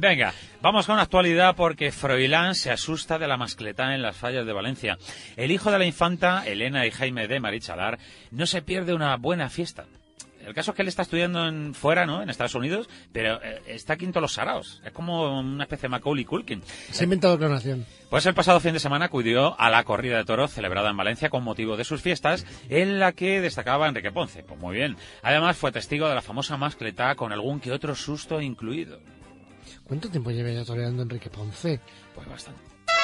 Venga, vamos con actualidad porque Froilán se asusta de la mascletá en las fallas de Valencia. El hijo de la infanta, Elena y Jaime de Marichalar, no se pierde una buena fiesta. El caso es que él está estudiando fuera, ¿no?, en Estados Unidos, pero está quinto los saraos. Es como una especie de Macaulay Culkin. Se ha inventado clonación. Pues el pasado fin de semana acudió a la corrida de toros celebrada en Valencia con motivo de sus fiestas, en la que destacaba Enrique Ponce. Pues muy bien. Además fue testigo de la famosa mascletá con algún que otro susto incluido. ¿Cuánto tiempo lleva ya toreando Enrique Ponce? Pues bastante.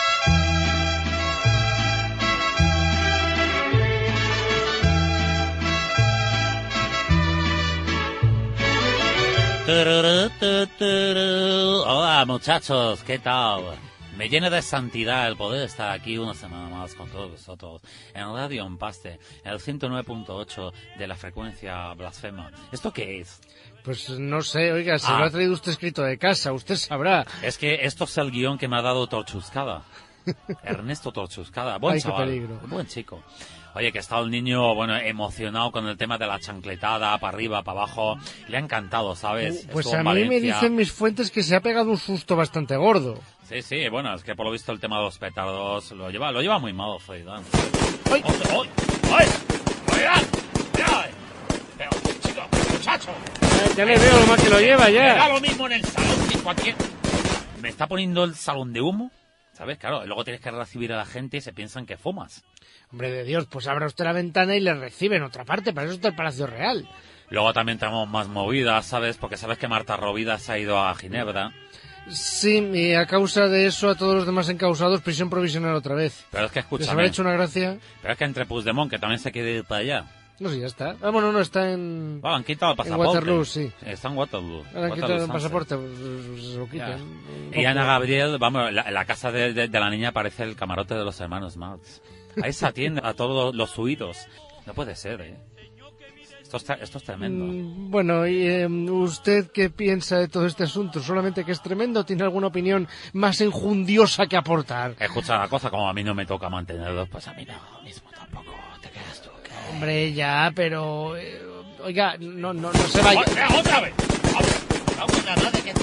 Hola muchachos, ¿qué tal? Me llena de santidad el poder estar aquí una semana más con todos vosotros en Radio Empaste, en el 109.8 de la frecuencia blasfema. ¿Esto qué es? Pues no sé, oiga, si lo ha traído usted escrito de casa, usted sabrá. Es que esto es el guión que me ha dado Torchuscada. Ernesto Torchuscada, buen chaval, qué peligro. Buen chico. Oye, que está el niño, emocionado con el tema de la chancletada, para arriba, para abajo. Le ha encantado, ¿sabes? Pues a mí me dicen mis fuentes que se ha pegado un susto bastante gordo. Sí, bueno, es que por lo visto el tema de los petardos lo lleva muy mal, Froilán. ¡Ay! ¡Ay! ¡Froilán! ¡Mira! Pero, chico, muchacho. Ya le veo lo mal que lo lleva ya. Me da lo mismo en el salón que cualquier... Me está poniendo el salón de humo, ¿sabes? Claro, luego tienes que recibir a la gente y se piensan que fumas. Hombre de Dios, pues abra usted la ventana y le recibe en otra parte, para eso está el Palacio Real. Luego también tenemos más movidas, ¿sabes? Porque sabes que Marta Rovira se ha ido a Ginebra. Sí, y a causa de eso a todos los demás encausados, prisión provisional otra vez. Pero es que escúchame. ¿Les habrá hecho una gracia? Pero es que entre Puigdemont, que también se quiere ir para allá. No, sí, ya está. Ah, bueno, no, está en... han quitado el pasaporte. En Waterloo, sí. Está en Waterloo. Han quitado el pasaporte, pues se lo quitan. Y Ana Gabriel, vamos, la casa de la niña parece el camarote de los hermanos Marx. Ahí se atiende a todos los huidos. No puede ser, ¿eh? Esto es tremendo. Bueno, ¿y usted qué piensa de todo este asunto? ¿Solamente que es tremendo o tiene alguna opinión más enjundiosa que aportar? Escucha, la cosa como a mí no me toca mantenerlos, pues a mí no mismo tampoco. ¿Te quedas tú? ¿Qué? Hombre, ya, pero... oiga, no se vaya... ¡Otra vez! ¡Vamos a nada que te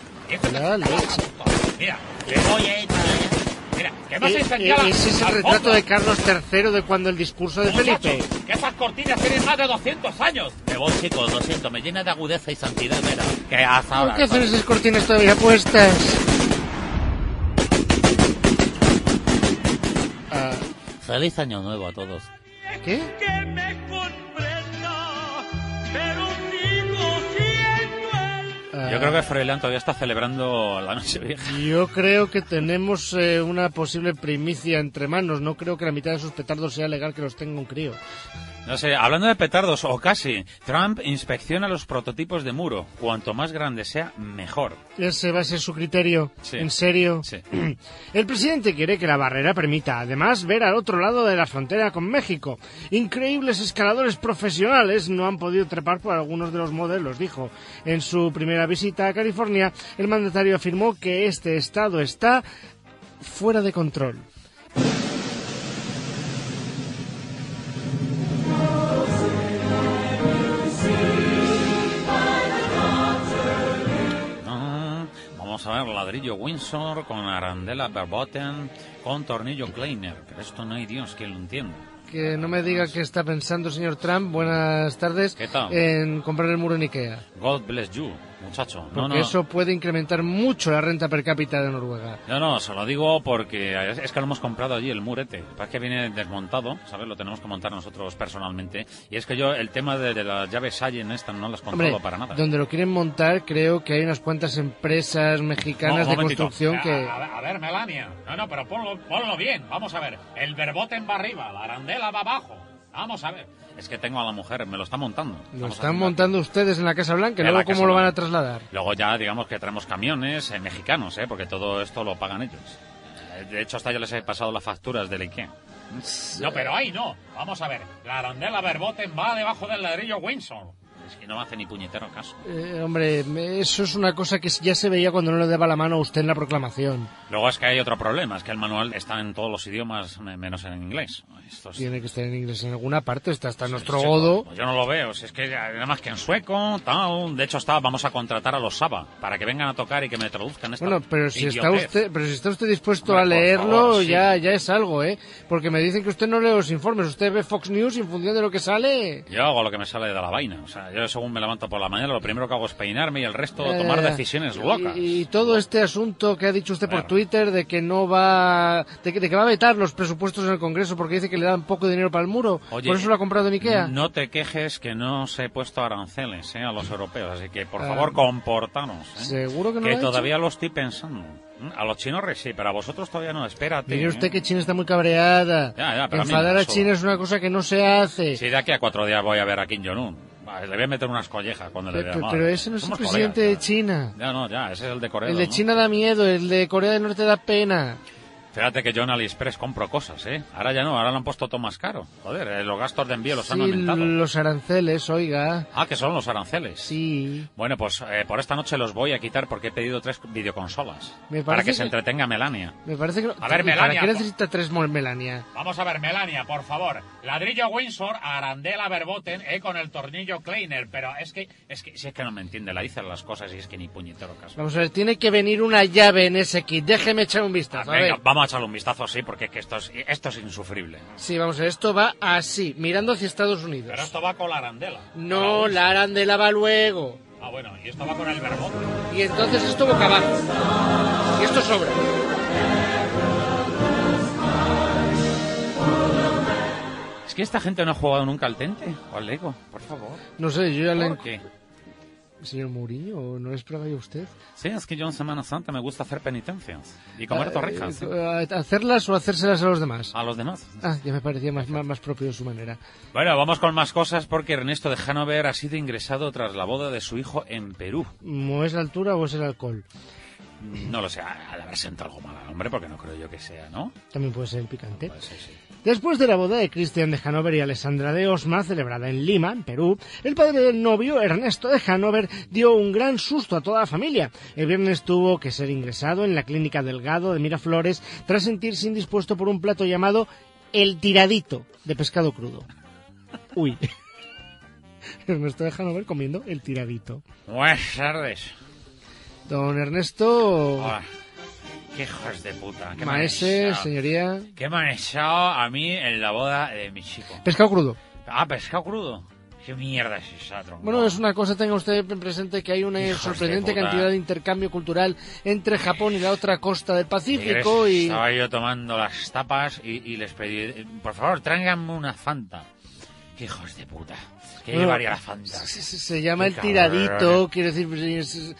parió! Mira, le voy a ir para allá. Mira, ¿qué vas a enseñar? Ese es el retrato de Carlos III de cuando el discurso de Felipe. Que esas cortinas tienen más de 200 años. Me voy, chicos, lo siento, me llena de agudeza y santidad, mira. Que hasta ahora. ¿Por qué hacen esas cortinas todavía puestas? Feliz año nuevo a todos. ¿Qué? Que me comprenda, pero sigo siendo el... Yo creo que Froilán todavía está celebrando la Nochevieja. Yo creo que tenemos una posible primicia entre manos. No creo que la mitad de sus petardos sea legal que los tenga un crío. No sé, hablando de petardos, o casi, Trump inspecciona los prototipos de muro. Cuanto más grande sea, mejor. ¿Ese va a ser su criterio? Sí. ¿En serio? Sí. El presidente quiere que la barrera permita, además, ver al otro lado de la frontera con México. Increíbles escaladores profesionales no han podido trepar por algunos de los modelos, dijo. En su primera visita a California, el mandatario afirmó que este estado está fuera de control. Vamos a ver, ladrillo Windsor con arandela Verboten con tornillo Kleiner. Pero esto no hay Dios quien lo entienda. Que no me diga qué está pensando, señor Trump, buenas tardes, ¿Qué tal? En comprar el muro en Ikea. God bless you, muchacho. Porque eso puede incrementar mucho la renta per cápita de Noruega. No, se lo digo porque es que lo hemos comprado allí, el murete. Parece que viene desmontado, ¿sabes? Lo tenemos que montar nosotros personalmente. Y es que yo, el tema de las llaves Sallen estas no las controlo para nada. Donde lo quieren montar, creo que hay unas cuantas empresas mexicanas de construcción que... A ver, Melania. No, pero ponlo bien. Vamos a ver. El Verboten va arriba, la arandela va abajo. Vamos a ver. Es que tengo a la mujer, me lo está montando. Lo están montando ustedes en la Casa Blanca, ¿y luego cómo lo van a trasladar? Luego ya, digamos que traemos camiones mexicanos, porque todo esto lo pagan ellos. De hecho, hasta yo les he pasado las facturas del IKEA. No, pero ahí no. Vamos a ver. La arandela Verboten va debajo del ladrillo Windsor. Es que no me hace ni puñetero caso. Hombre, eso es una cosa que ya se veía cuando no le daba la mano a usted en la proclamación. Luego es que hay otro problema, es que el manual está en todos los idiomas menos en inglés. Tiene que estar en inglés en alguna parte, está hasta nuestro sí, godo. Pues yo no lo veo, si es que nada más que en sueco, tal. De hecho vamos a contratar a los Saba para que vengan a tocar y que me traduzcan esta Bueno, pero si está usted dispuesto Hombre, a leerlo, favor, sí. ya es algo, Porque me dicen que usted no lee los informes, usted ve Fox News y en función de lo que sale... Yo hago lo que me sale de la vaina, o sea, yo según me levanto por la mañana, lo primero que hago es peinarme y el resto tomar decisiones locas. Y todo este asunto que ha dicho usted por Twitter de que no va... de que va a vetar los presupuestos en el Congreso porque dice que le dan poco dinero para el muro. Oye, ¿Por eso lo ha comprado en Ikea? No te quejes que no se he puesto aranceles a los europeos, así que por favor comportanos. ¿Seguro que no que lo ha todavía hecho? lo estoy pensando. A los chinos sí, pero a vosotros todavía no, espérate. Mire usted que China está muy cabreada. Ya, pero Enfadar a China es una cosa que no se hace. Sí, de aquí a 4 días voy a ver a Kim Jong-un. Le voy a meter unas collejas cuando le vea mal. Pero ese no es el presidente de China. Ya, ese es el de Corea. El de China da miedo, el de Corea del Norte da pena. Fíjate que yo en AliExpress compro cosas, Ahora ya no, ahora lo han puesto todo más caro. Joder, los gastos de envío los han aumentado. Los aranceles, oiga. Ah, que son los aranceles. Sí. Bueno, pues por esta noche los voy a quitar porque he pedido 3 videoconsolas. Para que se entretenga Melania. Me parece que... A ver, Melania. ¿Para qué necesita 3 Melania? Vamos a ver, Melania, por favor. Ladrillo Windsor, arandela Verboten, con el tornillo Kleiner. Pero si es que no me entiende, la dicen las cosas y es que ni puñetero caso. Vamos a ver, tiene que venir una llave en ese kit. Déjeme echar un vistazo. Venga, vamos a echarle un vistazo, sí, porque es que esto es insufrible. Sí, vamos a ver, esto va así, mirando hacia Estados Unidos. Pero esto va con la arandela. No, la arandela va luego. Ah, bueno, y esto va con el Verboten. Y entonces esto boca abajo. Y esto sobra. Es que esta gente no ha jugado nunca al Tente o al Lego, por favor. No sé, yo ya le... ¿Por qué? Señor Mourinho, ¿no le esperaba yo a usted? Sí, es que yo en Semana Santa me gusta hacer penitencias y comer torrijas. ¿Hacerlas o hacérselas a los demás? A los demás. Ah, ya me parecía más propio de su manera. Bueno, vamos con más cosas porque Ernesto de Hanover ha sido ingresado tras la boda de su hijo en Perú. ¿No es la altura o es el alcohol? No lo sé, ha de haber sentado algo mal al hombre porque no creo yo que sea, ¿no? También puede ser el picante. Pues sí. Después de la boda de Cristian de Hanover y Alessandra de Osma, celebrada en Lima, en Perú, el padre del novio, Ernesto de Hanover, dio un gran susto a toda la familia. El viernes tuvo que ser ingresado en la clínica Delgado de Miraflores tras sentirse indispuesto por un plato llamado el tiradito de pescado crudo. Uy. Ernesto de Hanover comiendo el tiradito. Buenas tardes. Don Ernesto... Hola. Qué hijos de puta. Qué Maese, señoría... ¿Qué me han echado a mí en la boda de mi chico? Pescado crudo. Ah, pescado crudo. ¿Qué mierda es esa, tronco? Bueno, es una cosa, tenga usted presente que hay una sorprendente cantidad de intercambio cultural entre Japón y la otra costa del Pacífico y... Estaba yo tomando las tapas y les pedí, por favor, tráiganme una Fanta. ¡Qué hijos de puta! ¿Qué llevaría la Fanta? Se llama Qué el tiradito, cabrón. quiere decir,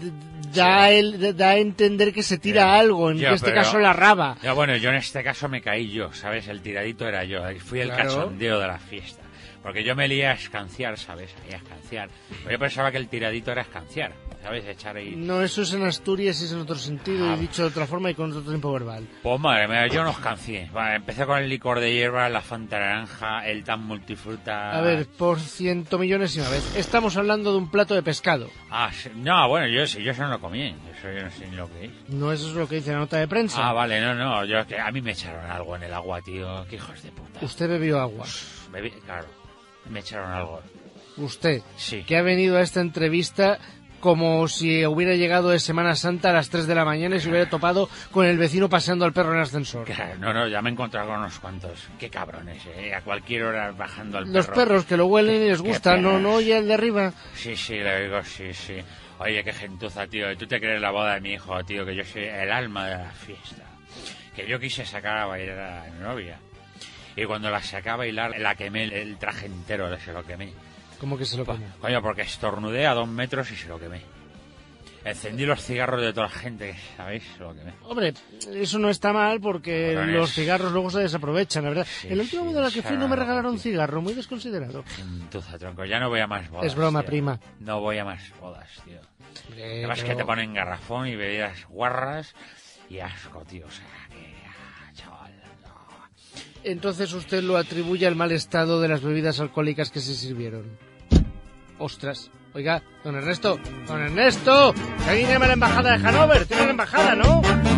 da a entender que se tira algo, en este caso la raba. Ya, bueno, yo en este caso me caí yo, ¿sabes? El tiradito era yo, fui el cachondeo de la fiesta. Porque yo me lié a escanciar, ¿sabes? A escanciar. Pero yo pensaba que el tiradito era escanciar, ¿sabes? Echar ahí... No, eso es en Asturias y es en otro sentido, y dicho de otra forma y con otro tiempo verbal. Pues madre mía, yo no escancié. Vale, empecé con el licor de hierba, la Fanta naranja, el tan multifruta... A ver, por 100 millones y una vez. Estamos hablando de un plato de pescado. Ah, sí. No, bueno, yo eso no lo comí. Eso yo no sé ni lo que es. No, eso es lo que dice la nota de prensa. Ah, vale, no, a mí me echaron algo en el agua, tío. Qué hijos de puta. Usted bebió agua. Claro, me echaron algo. Usted, sí, que ha venido a esta entrevista como si hubiera llegado de Semana Santa a las 3 de la mañana y se hubiera topado con el vecino paseando al perro en el ascensor. No, ya me he encontrado con unos cuantos. Qué cabrones, a cualquier hora bajando al perro. Los perros que lo huelen y les gusta, no oye el de arriba. Sí, le digo, sí. Oye, qué gentuza, tío. ¿Y tú te crees la boda de mi hijo, tío? Que yo soy el alma de la fiesta. Que yo quise sacar a bailar a mi novia. Y cuando la saqué a bailar, la quemé, el traje entero se lo quemé. ¿Cómo que se lo quemó? Coño, porque estornudé a 2 metros y se lo quemé. Encendí los cigarros de toda la gente, ¿sabéis? Se lo quemé. Hombre, eso no está mal porque los cigarros luego se desaprovechan, la verdad. Sí, en la última boda a la que fui no me regalaron un cigarro, muy desconsiderado. Gentuza, tronco, ya no voy a más bodas. Es broma, tío. prima. No voy a más bodas, tío. Además que te ponen garrafón y bebidas guarras y asco, tío. O sea, que... chaval, no. Entonces usted lo atribuye al mal estado de las bebidas alcohólicas que se sirvieron. Ostras, oiga, don Ernesto, que alguien llama a la embajada de Hannover, tiene la embajada, ¿no?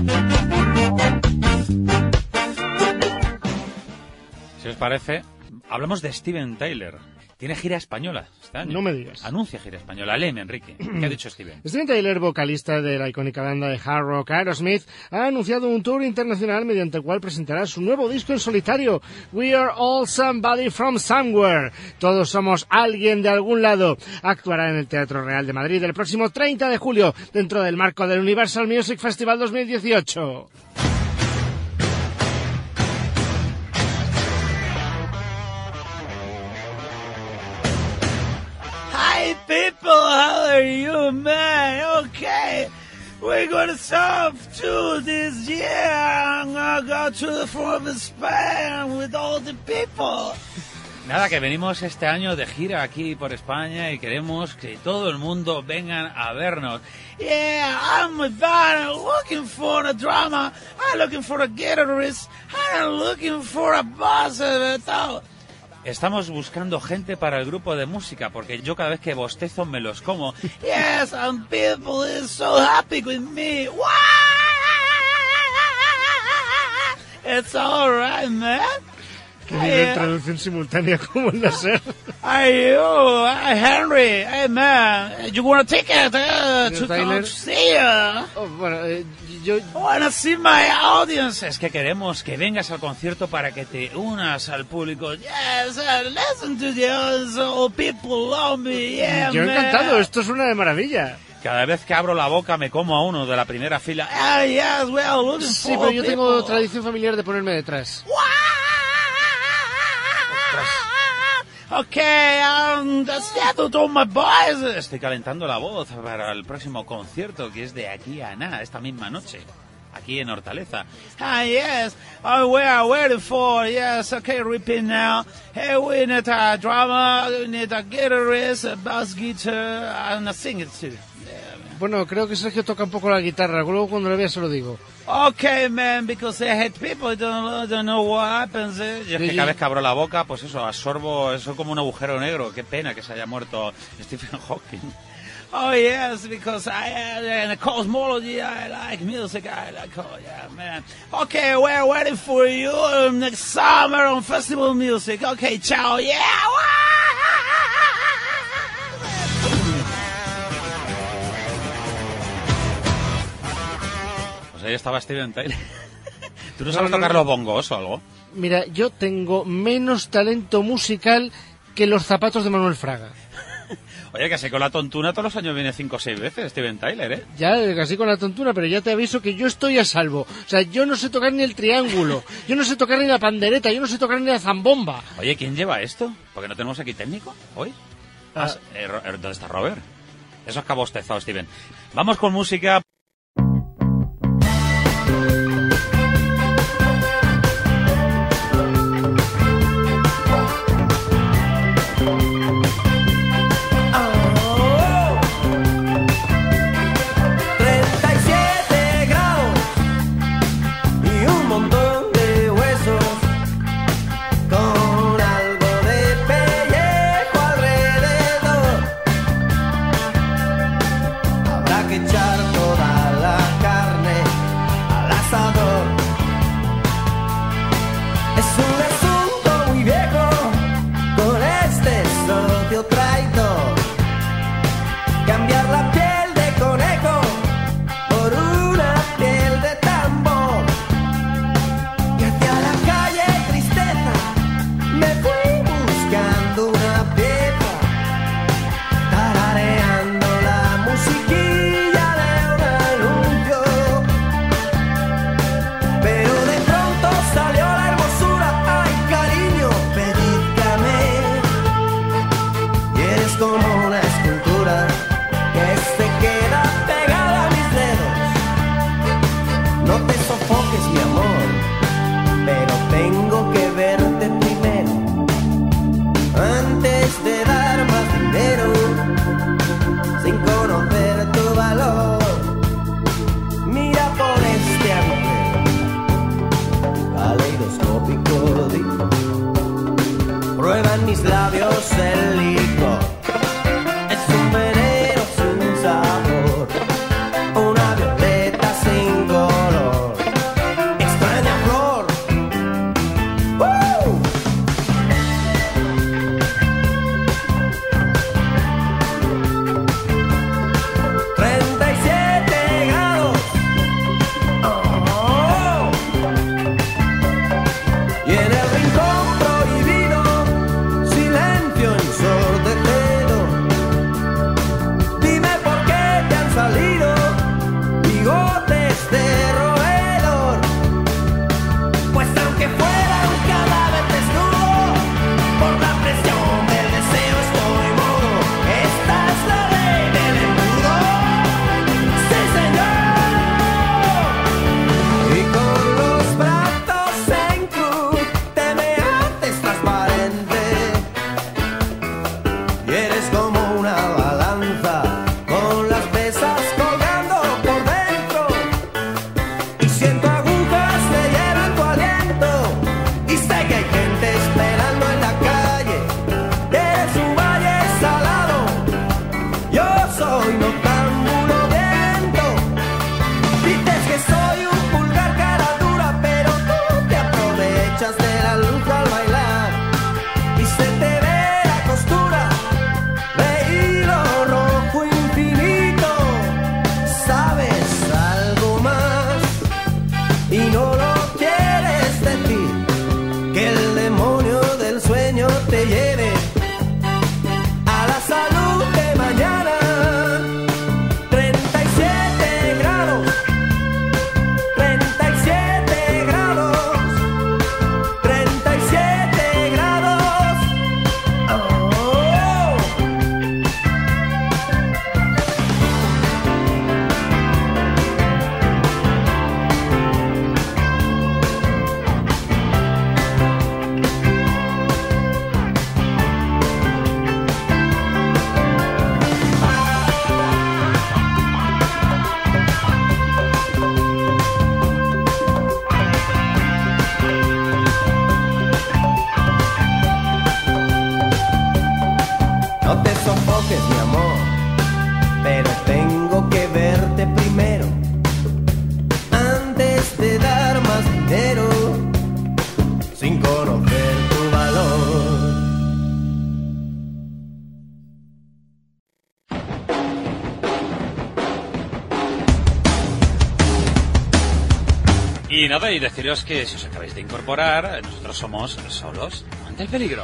Si os parece, hablamos de Steven Tyler. Tiene gira española este año. No me digas. Anuncia gira española. Léeme, Enrique. ¿Qué ha dicho Steven? Steven Tyler, vocalista de la icónica banda de hard rock Aerosmith, ha anunciado un tour internacional mediante el cual presentará su nuevo disco en solitario, We Are All Somebody From Somewhere. Todos somos alguien de algún lado. Actuará en el Teatro Real de Madrid el próximo 30 de julio, dentro del marco del Universal Music Festival 2018. Hey people, how are you, man? Okay, we're gonna surf to this year. I'm gonna go to the former Spain with all the people. Nada, que venimos este año de gira aquí por España y queremos que todo el mundo vengan a vernos. Yeah, I'm a band looking for a drama. I'm looking for a guitarist. I'm looking for a boss of it all. Estamos buscando gente para el grupo de música, porque yo cada vez que bostezo me los como. Yes, and people is so happy with me. It's all right, man. Qué nivel de traducción simultánea como el láser. Hey, you, Henry, hey, man, you want a ticket to come see you? Oh, bueno, yo... I wanna see my audience. Es que queremos que vengas al concierto para que te unas al público. Yes, listen to the old people love me, yeah, Yo encantado, esto suena de maravilla. Cada vez que abro la boca me como a uno de la primera fila. Yes, we are looking Sí, for pero yo tengo people. tradición familiar de ponerme detrás. Okay, that's settled on my boys. Estoy calentando la voz para el próximo concierto, que es de aquí a nada, esta misma noche, aquí en Hortaleza. Yes, we are waiting for, yes, okay, repeat now. Hey, we need a drummer, we need a guitarist, a bass guitar, and a singer too. Bueno, creo que Sergio toca un poco la guitarra, luego cuando lo vea se lo digo. Okay, man, because I hate people, don't know what happens. Yo es que cada vez que abro la boca, pues eso, absorbo, eso como un agujero negro. Qué pena que se haya muerto Stephen Hawking. Oh, yes, because in the cosmology, I like music, I like, oh, yeah, man. Okay, we're waiting for you next summer on Festival Music. Okay, ciao, yeah! Pues ahí estaba Steven Tyler. ¿Tú no sabes tocar los bongos o algo? Mira, yo tengo menos talento musical que los zapatos de Manuel Fraga. Oye, que así con la tontuna todos los años viene 5 o 6 veces Steven Tyler, ¿eh? Ya, casi con la tontuna, pero ya te aviso que yo estoy a salvo. O sea, yo no sé tocar ni el triángulo, yo no sé tocar ni la pandereta, yo no sé tocar ni la zambomba. Oye, ¿quién lleva esto? Porque no tenemos aquí técnico hoy. ¿Dónde está Robert? Eso es que ha bostezado Steven. Vamos con música. Prueban mis labios el licor. Y nada, y deciros que si os acabáis de incorporar, nosotros somos Solos ante el peligro.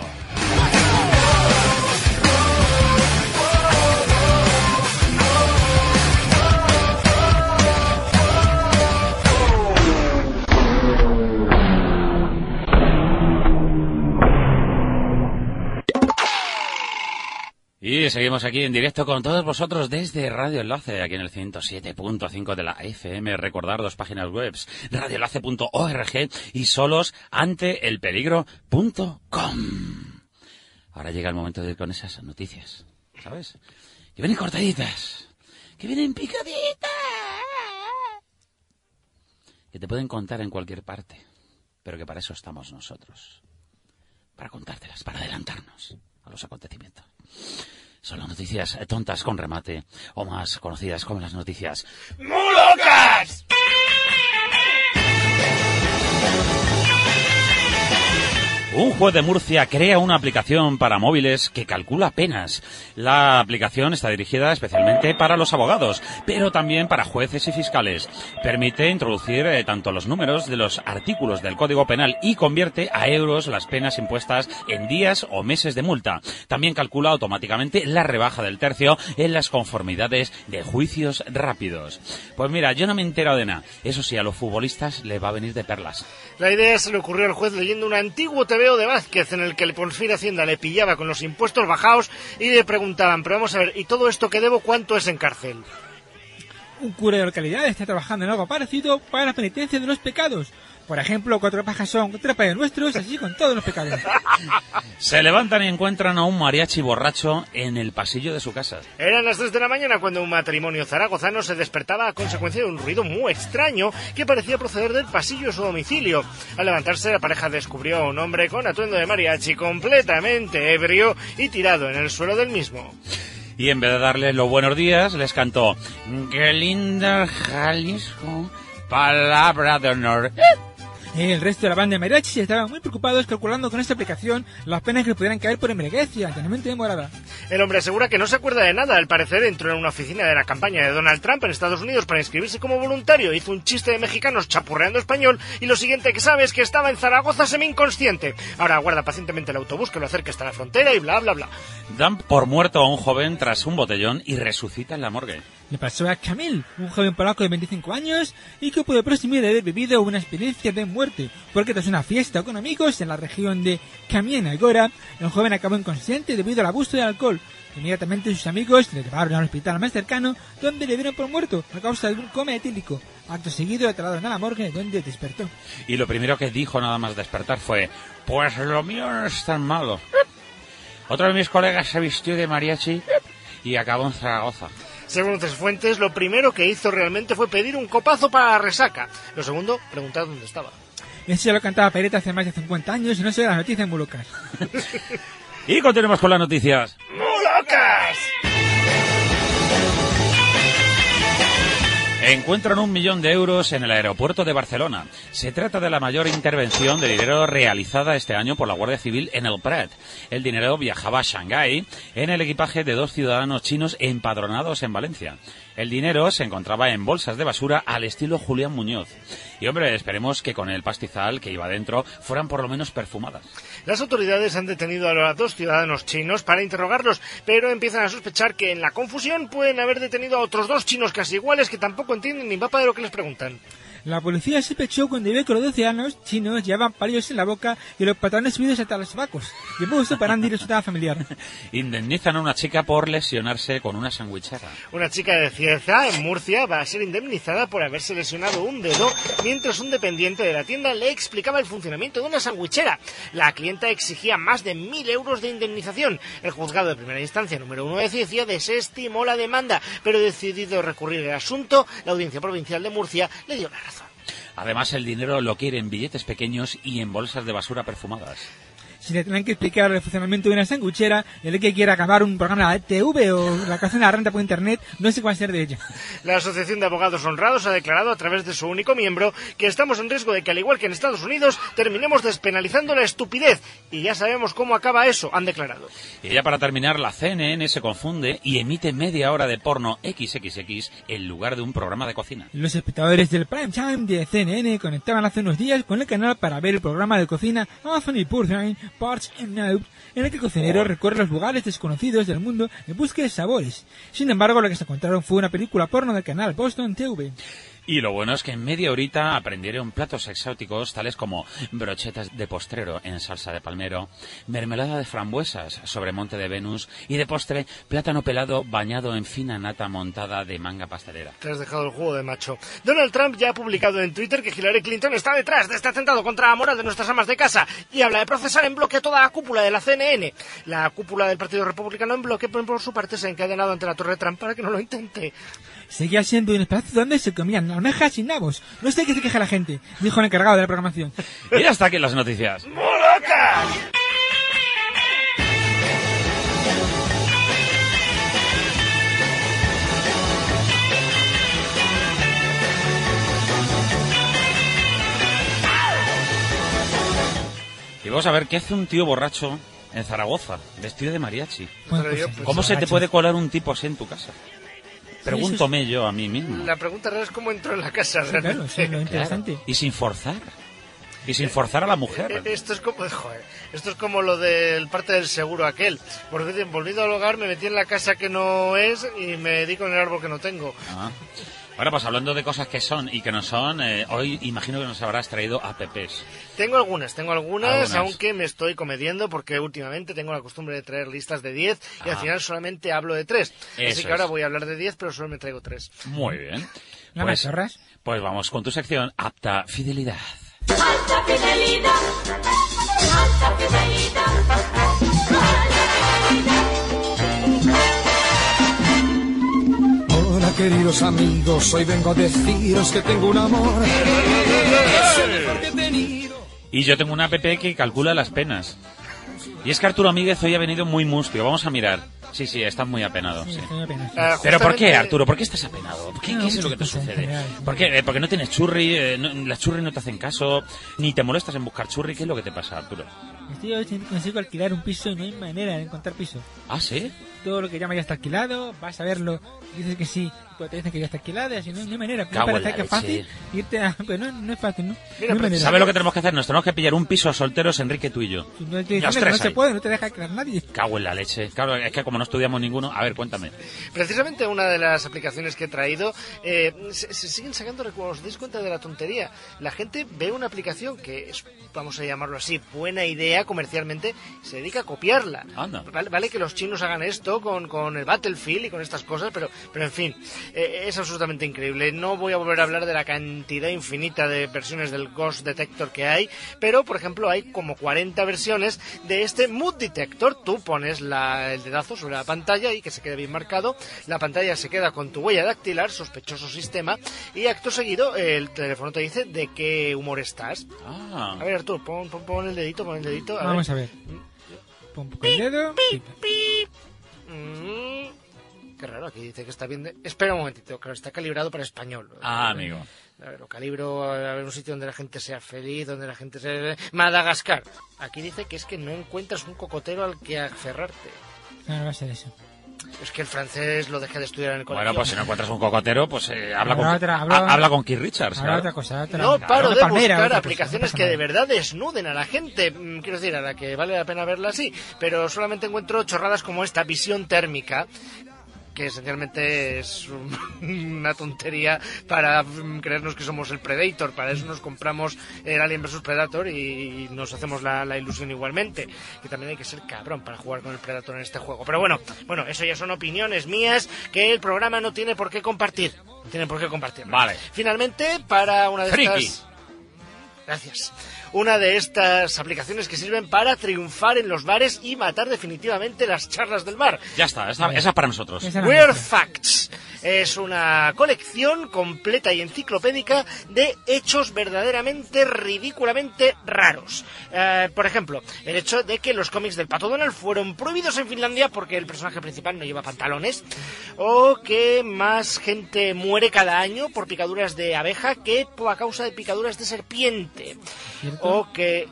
Y seguimos aquí en directo con todos vosotros desde Radio Enlace, aquí en el 107.5 de la FM. Recordar 2 páginas web, radioenlace.org y solosanteelpeligro.com. Ahora llega el momento de ir con esas noticias, ¿sabes? Que vienen cortaditas, que vienen picaditas, que te pueden contar en cualquier parte, pero que para eso estamos nosotros, para contártelas, para adelantarnos a los acontecimientos. Son las noticias tontas con remate, o más conocidas como las noticias ¡muy locas! Un juez de Murcia crea una aplicación para móviles que calcula penas. La aplicación está dirigida especialmente para los abogados, pero también para jueces y fiscales. Permite introducir tanto los números de los artículos del Código Penal y convierte a euros las penas impuestas en días o meses de multa. También calcula automáticamente la rebaja del tercio en las conformidades de juicios rápidos. Pues mira, yo no me he enterado de nada. Eso sí, a los futbolistas les va a venir de perlas. La idea se le ocurrió al juez leyendo un antiguo TVO de Vázquez en el que el Porfir Hacienda le pillaba con los impuestos bajados y le preguntaban, pero vamos a ver, ¿y todo esto que debo cuánto es en cárcel? Un cura de localidad está trabajando en algo parecido para la penitencia de los pecados. Por ejemplo, 4 pajas son 3 padres nuestros, así con todos los pecados. Se levantan y encuentran a un mariachi borracho en el pasillo de su casa. Eran las 3 de la mañana cuando un matrimonio zaragozano se despertaba a consecuencia de un ruido muy extraño que parecía proceder del pasillo de su domicilio. Al levantarse, la pareja descubrió a un hombre con atuendo de mariachi completamente ebrio y tirado en el suelo del mismo. Y en vez de darles los buenos días, les cantó: ¡qué linda Jalisco, palabra de honor! El resto de la banda de mariachis estaban muy preocupados calculando con esta aplicación las penas que pudieran caer por embriaguez anteriormente demorada. El hombre asegura que no se acuerda de nada. Al parecer entró en una oficina de la campaña de Donald Trump en Estados Unidos para inscribirse como voluntario, hizo un chiste de mexicanos chapurreando español y lo siguiente que sabe es que estaba en Zaragoza semi-inconsciente. Ahora aguarda pacientemente el autobús que lo acerque hasta la frontera y bla bla bla. Dan por muerto a un joven tras un botellón y resucita en la morgue. Le pasó a Kamil, un joven polaco de 25 años y que pudo presumir de haber vivido una experiencia de muerte, porque tras una fiesta con amigos en la región de Kamienna Góra, el joven acabó inconsciente debido al abuso de alcohol. Inmediatamente sus amigos le llevaron al hospital más cercano, donde le dieron por muerto a causa de un coma etílico. Acto seguido le trasladaron a la morgue, donde despertó. Y lo primero que dijo nada más despertar fue: pues lo mío no es tan malo. Otro de mis colegas se vistió de mariachi y acabó en Zaragoza. Según otras fuentes, lo primero que hizo realmente fue pedir un copazo para la resaca. Lo segundo, preguntar dónde estaba. Ese ya lo cantaba Pereta hace más de 50 años y no se ve las noticias muy locas. Y continuemos con las noticias ¡muy locas! Encuentran 1 millón de euros en el aeropuerto de Barcelona. Se trata de la mayor intervención de dinero realizada este año por la Guardia Civil en el Prat. El dinero viajaba a Shanghái en el equipaje de 2 ciudadanos chinos empadronados en Valencia. El dinero se encontraba en bolsas de basura al estilo Julián Muñoz. Y hombre, esperemos que con el pastizal que iba dentro fueran por lo menos perfumadas. Las autoridades han detenido a los 2 ciudadanos chinos para interrogarlos, pero empiezan a sospechar que en la confusión pueden haber detenido a otros 2 chinos casi iguales que tampoco entienden ni papa de lo que les preguntan. La policía sospechó cuando vio que los 2 ciudadanos chinos llevaban palillos en la boca y los pantalones subidos hasta los sobacos. Y el uso para Andy resultaba familiar. Indemnizan a una chica por lesionarse con una sandwichera. Una chica de Cieza, en Murcia, va a ser indemnizada por haberse lesionado un dedo mientras un dependiente de la tienda le explicaba el funcionamiento de una sandwichera. La clienta exigía más de 1.000 euros de indemnización. El juzgado de primera instancia número 1 de Cieza desestimó la demanda, pero decidido recurrir el asunto, la Audiencia Provincial de Murcia le dio la razón. Además, el dinero lo quiere en billetes pequeños y en bolsas de basura perfumadas. si le tendrán que explicar el funcionamiento de una sanguchera, el que quiera acabar un programa de la TV o la canción de la renta por internet, no sé cuál ser de ella. La Asociación de Abogados Honrados ha declarado a través de su único miembro que estamos en riesgo de que, al igual que en Estados Unidos, terminemos despenalizando la estupidez. Y ya sabemos cómo acaba eso, han declarado. Y ya para terminar, la CNN se confunde y emite media hora de porno XXX en lugar de un programa de cocina. Los espectadores del prime time de CNN conectaban hace unos días con el canal para ver el programa de cocina Anthony Bourdain Parts and Notes, en el que el cocinero recorre los lugares desconocidos del mundo en busca de sabores. Sin embargo, lo que se encontraron fue una película porno del canal Boston TV. Y lo bueno es que en media horita aprendieron platos exóticos tales como brochetas de postrero en salsa de palmero, mermelada de frambuesas sobre monte de Venus y de postre plátano pelado bañado en fina nata montada de manga pastelera. Te has dejado el juego de macho. Donald Trump ya ha publicado en Twitter que Hillary Clinton está detrás de este atentado contra la moral de nuestras amas de casa y habla de procesar en bloque toda la cúpula de la CNN. La cúpula del Partido Republicano en bloque, por su parte, se ha encadenado ante la Torre Trump para que no lo intente. Seguía siendo un espacio donde se comían almejas y nabos. No sé qué se queja la gente, dijo el encargado de la programación. Y hasta aquí las noticias. ¡Moloca! Y vamos a ver qué hace un tío borracho en Zaragoza, vestido de mariachi. Bueno, ¿Cómo se te puede colar un tipo así en tu casa? Pregúntome yo a mí mismo. La pregunta real es cómo entró en la casa, Sí, realmente. claro, eso es lo interesante. Y sin forzar. Y sin forzar a la mujer. Esto es como lo del parte del seguro aquel. Volviendo al hogar, me metí en la casa que no es y me di con el árbol que no tengo. Ah. Ahora, pues hablando de cosas que son y que no son, hoy imagino que nos habrás traído apps. Tengo algunas, Algunas. aunque me estoy comediendo porque últimamente tengo la costumbre de traer listas de 10 y al final solamente hablo de 3. Así Eso que ahora es. voy a hablar de 10, pero solo me traigo 3. Muy bien. ¿No me chorras? Pues vamos con tu sección Apta Fidelidad. Alta fidelidad, alta fidelidad, Hola queridos amigos, hoy vengo a deciros que tengo un amor. Es el mejor que he tenido. Y yo tengo una app que calcula las penas. Y es que Arturo Amíguez hoy ha venido muy mustio. Vamos a mirar. Sí, está muy apenado. Sí. Estoy apenas. ¿Pero por qué, Justamente- Arturo? ¿Por qué estás apenado? ¿Qué es lo que te sucede? ¿Por qué? ¿Porque no tienes churri? ¿Las churri no te hacen caso? ¿Ni te molestas en buscar churri? ¿Qué es lo que te pasa, Arturo? Consigo alquilar un piso y no hay manera de encontrar piso. ¿Ah, sí? Todo lo que llama ya está alquilado, vas a verlo, dices que sí, pues te dicen que ya está alquilado, y así no hay manera. Cago Me en parece la que es fácil leche. irte a... Pero no es fácil, ¿no? Mira, no hay manera. ¿Sabes lo que tenemos que hacer? Nos tenemos que pillar un piso a solteros, Enrique, tú y yo. Si no, te dicen Los que tres no se ahí. puede, no te deja alquilar nadie. Cago en la leche. Claro, es que como no estudiamos ninguno... A ver, cuéntame. Precisamente una de las aplicaciones que he traído, se siguen sacando, os dais cuenta de la tontería. La gente ve una aplicación que es, vamos a llamarlo así, buena idea comercialmente, se dedica a copiarla. Anda. Vale que los chinos hagan esto con el Battlefield y con estas cosas, pero en fin, es absolutamente increíble. No voy a volver a hablar de la cantidad infinita de versiones del Ghost Detector que hay, pero por ejemplo hay como 40 versiones de este Mood Detector. Tú pones el dedazo sobre la pantalla y que se quede bien marcado, la pantalla se queda con tu huella dactilar, sospechoso sistema, y acto seguido el teléfono te dice de qué humor estás. Ah. A ver, Artur, pon el dedito, Vamos a ver. Pon un poco el dedo. Qué raro, aquí dice que está bien. Espera un momentito, claro, está calibrado para español. Ah, amigo. A ver, lo calibro a ver un sitio donde la gente sea feliz, donde la gente sea... Madagascar. Aquí dice que es que no encuentras un cocotero al que aferrarte. No va a ser eso. Es que el francés lo dejé de estudiar en el colegio. Bueno, pues si no encuentras un cocotero, pues habla Habrá con Keith Richards. Habrá claro. otra cosa. No paro otra de palmera, buscar otra aplicaciones cosa, que no de pasa verdad desnuden a la gente. Quiero decir, a la que vale la pena verla así. Pero solamente encuentro chorradas como esta, visión térmica, que esencialmente es una tontería para creernos que somos el Predator. Para eso nos compramos el Alien vs Predator y nos hacemos la ilusión igualmente. Que también hay que ser cabrón para jugar con el Predator en este juego. Pero bueno, eso ya son opiniones mías que el programa no tiene por qué compartir. No tiene por qué compartir. Vale. Finalmente, para una de Friki. estas... Gracias. Una de estas aplicaciones que sirven para triunfar en los bares y matar definitivamente las charlas del bar. Ya está, esa es para nosotros. Esa no Weird es. Facts. Es una colección completa y enciclopédica de hechos verdaderamente ridículamente raros. Por ejemplo, el hecho de que los cómics del Pato Donald fueron prohibidos en Finlandia porque el personaje principal no lleva pantalones, o que más gente muere cada año por picaduras de abeja que a causa de picaduras de serpiente, o que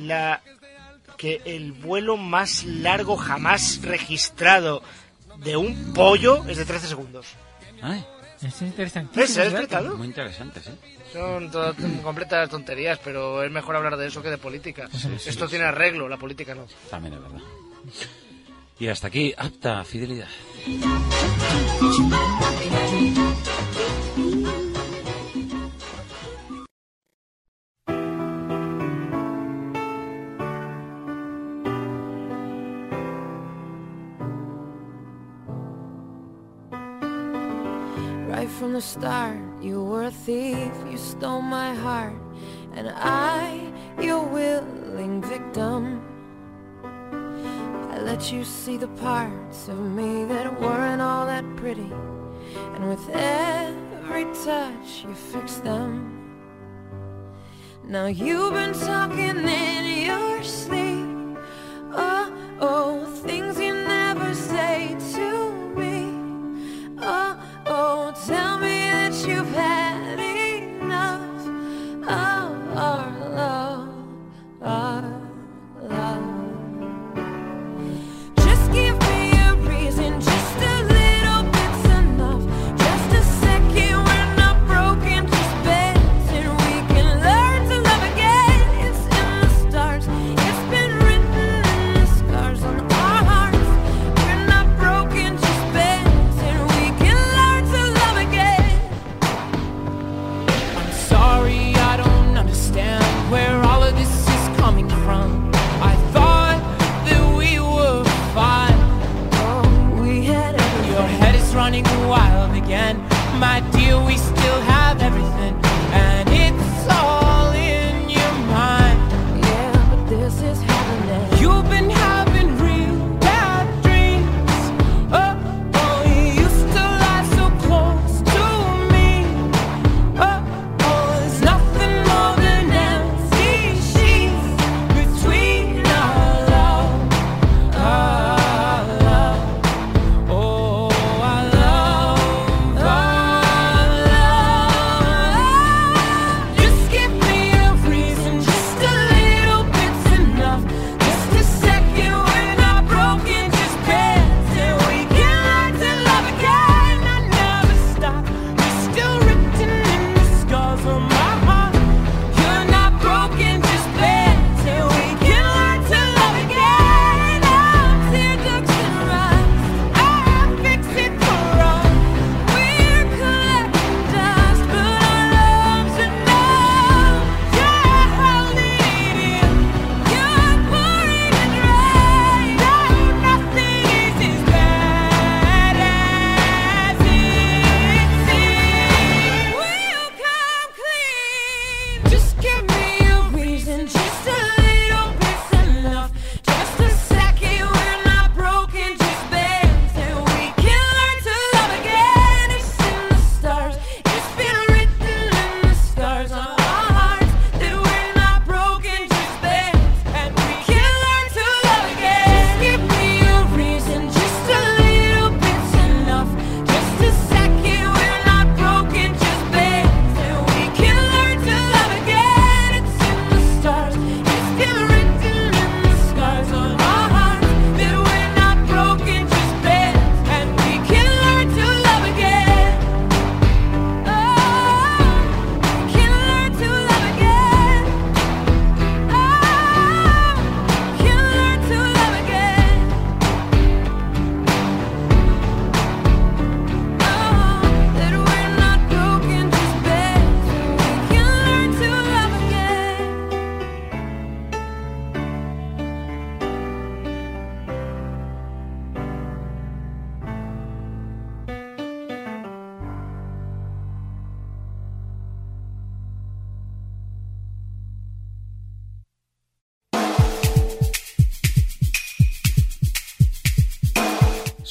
el vuelo más largo jamás registrado de un pollo es de 13 segundos. Ay, Es interesante. ¿Ves? ¿Has explicado? muy interesante, sí. Son completas tonterías, pero es mejor hablar de eso que de política. Esto tiene arreglo, la política no. También es verdad. Y hasta aquí, apta fidelidad. Right from the start, you were a thief, you stole my heart, and I, your willing victim. I let you see the parts of me that weren't all that pretty, and with every touch you fixed them. Now you've been talking in your sleep, oh, oh, things you never say to me, oh, oh, tell me that you've had enough of our love, our love. Just give me a reason, just a little bit's enough. Just a second, we're not broken, just bent, and we can learn to love again. It's in the stars, it's been written in the scars on our hearts. We're not broken, just bent, and we can learn to love again. I'm sorry, I don't understand where all of this is coming from. I thought that we were fine. Oh, we had everything. Your head is running wild again. My dear, we still have everything, and it's all in your mind. Yeah, but this is happening. You've been having real bad dreams. Oh, oh, you used to lie so close to me. Oh, oh, there's nothing more than empty sheets between our love, our love. Oh, our love, our love. Just give me a reason, just a little bit's enough.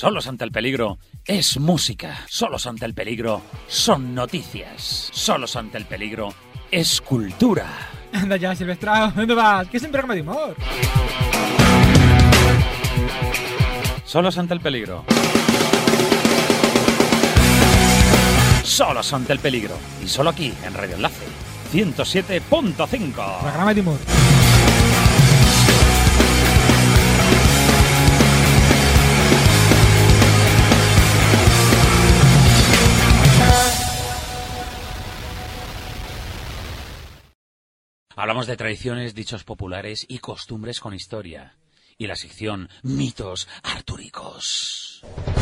Solos ante el peligro es música. Solos ante el peligro son noticias. Solos ante el peligro es cultura. Anda ya, Silvestrao, ¿dónde vas? Que es un programa de humor. Solos ante el peligro. Solos ante el peligro. Y solo aquí, en Radio Enlace 107.5. Programa de humor. Hablamos de tradiciones, dichos populares y costumbres con historia. Y la sección Mitos Artúricos.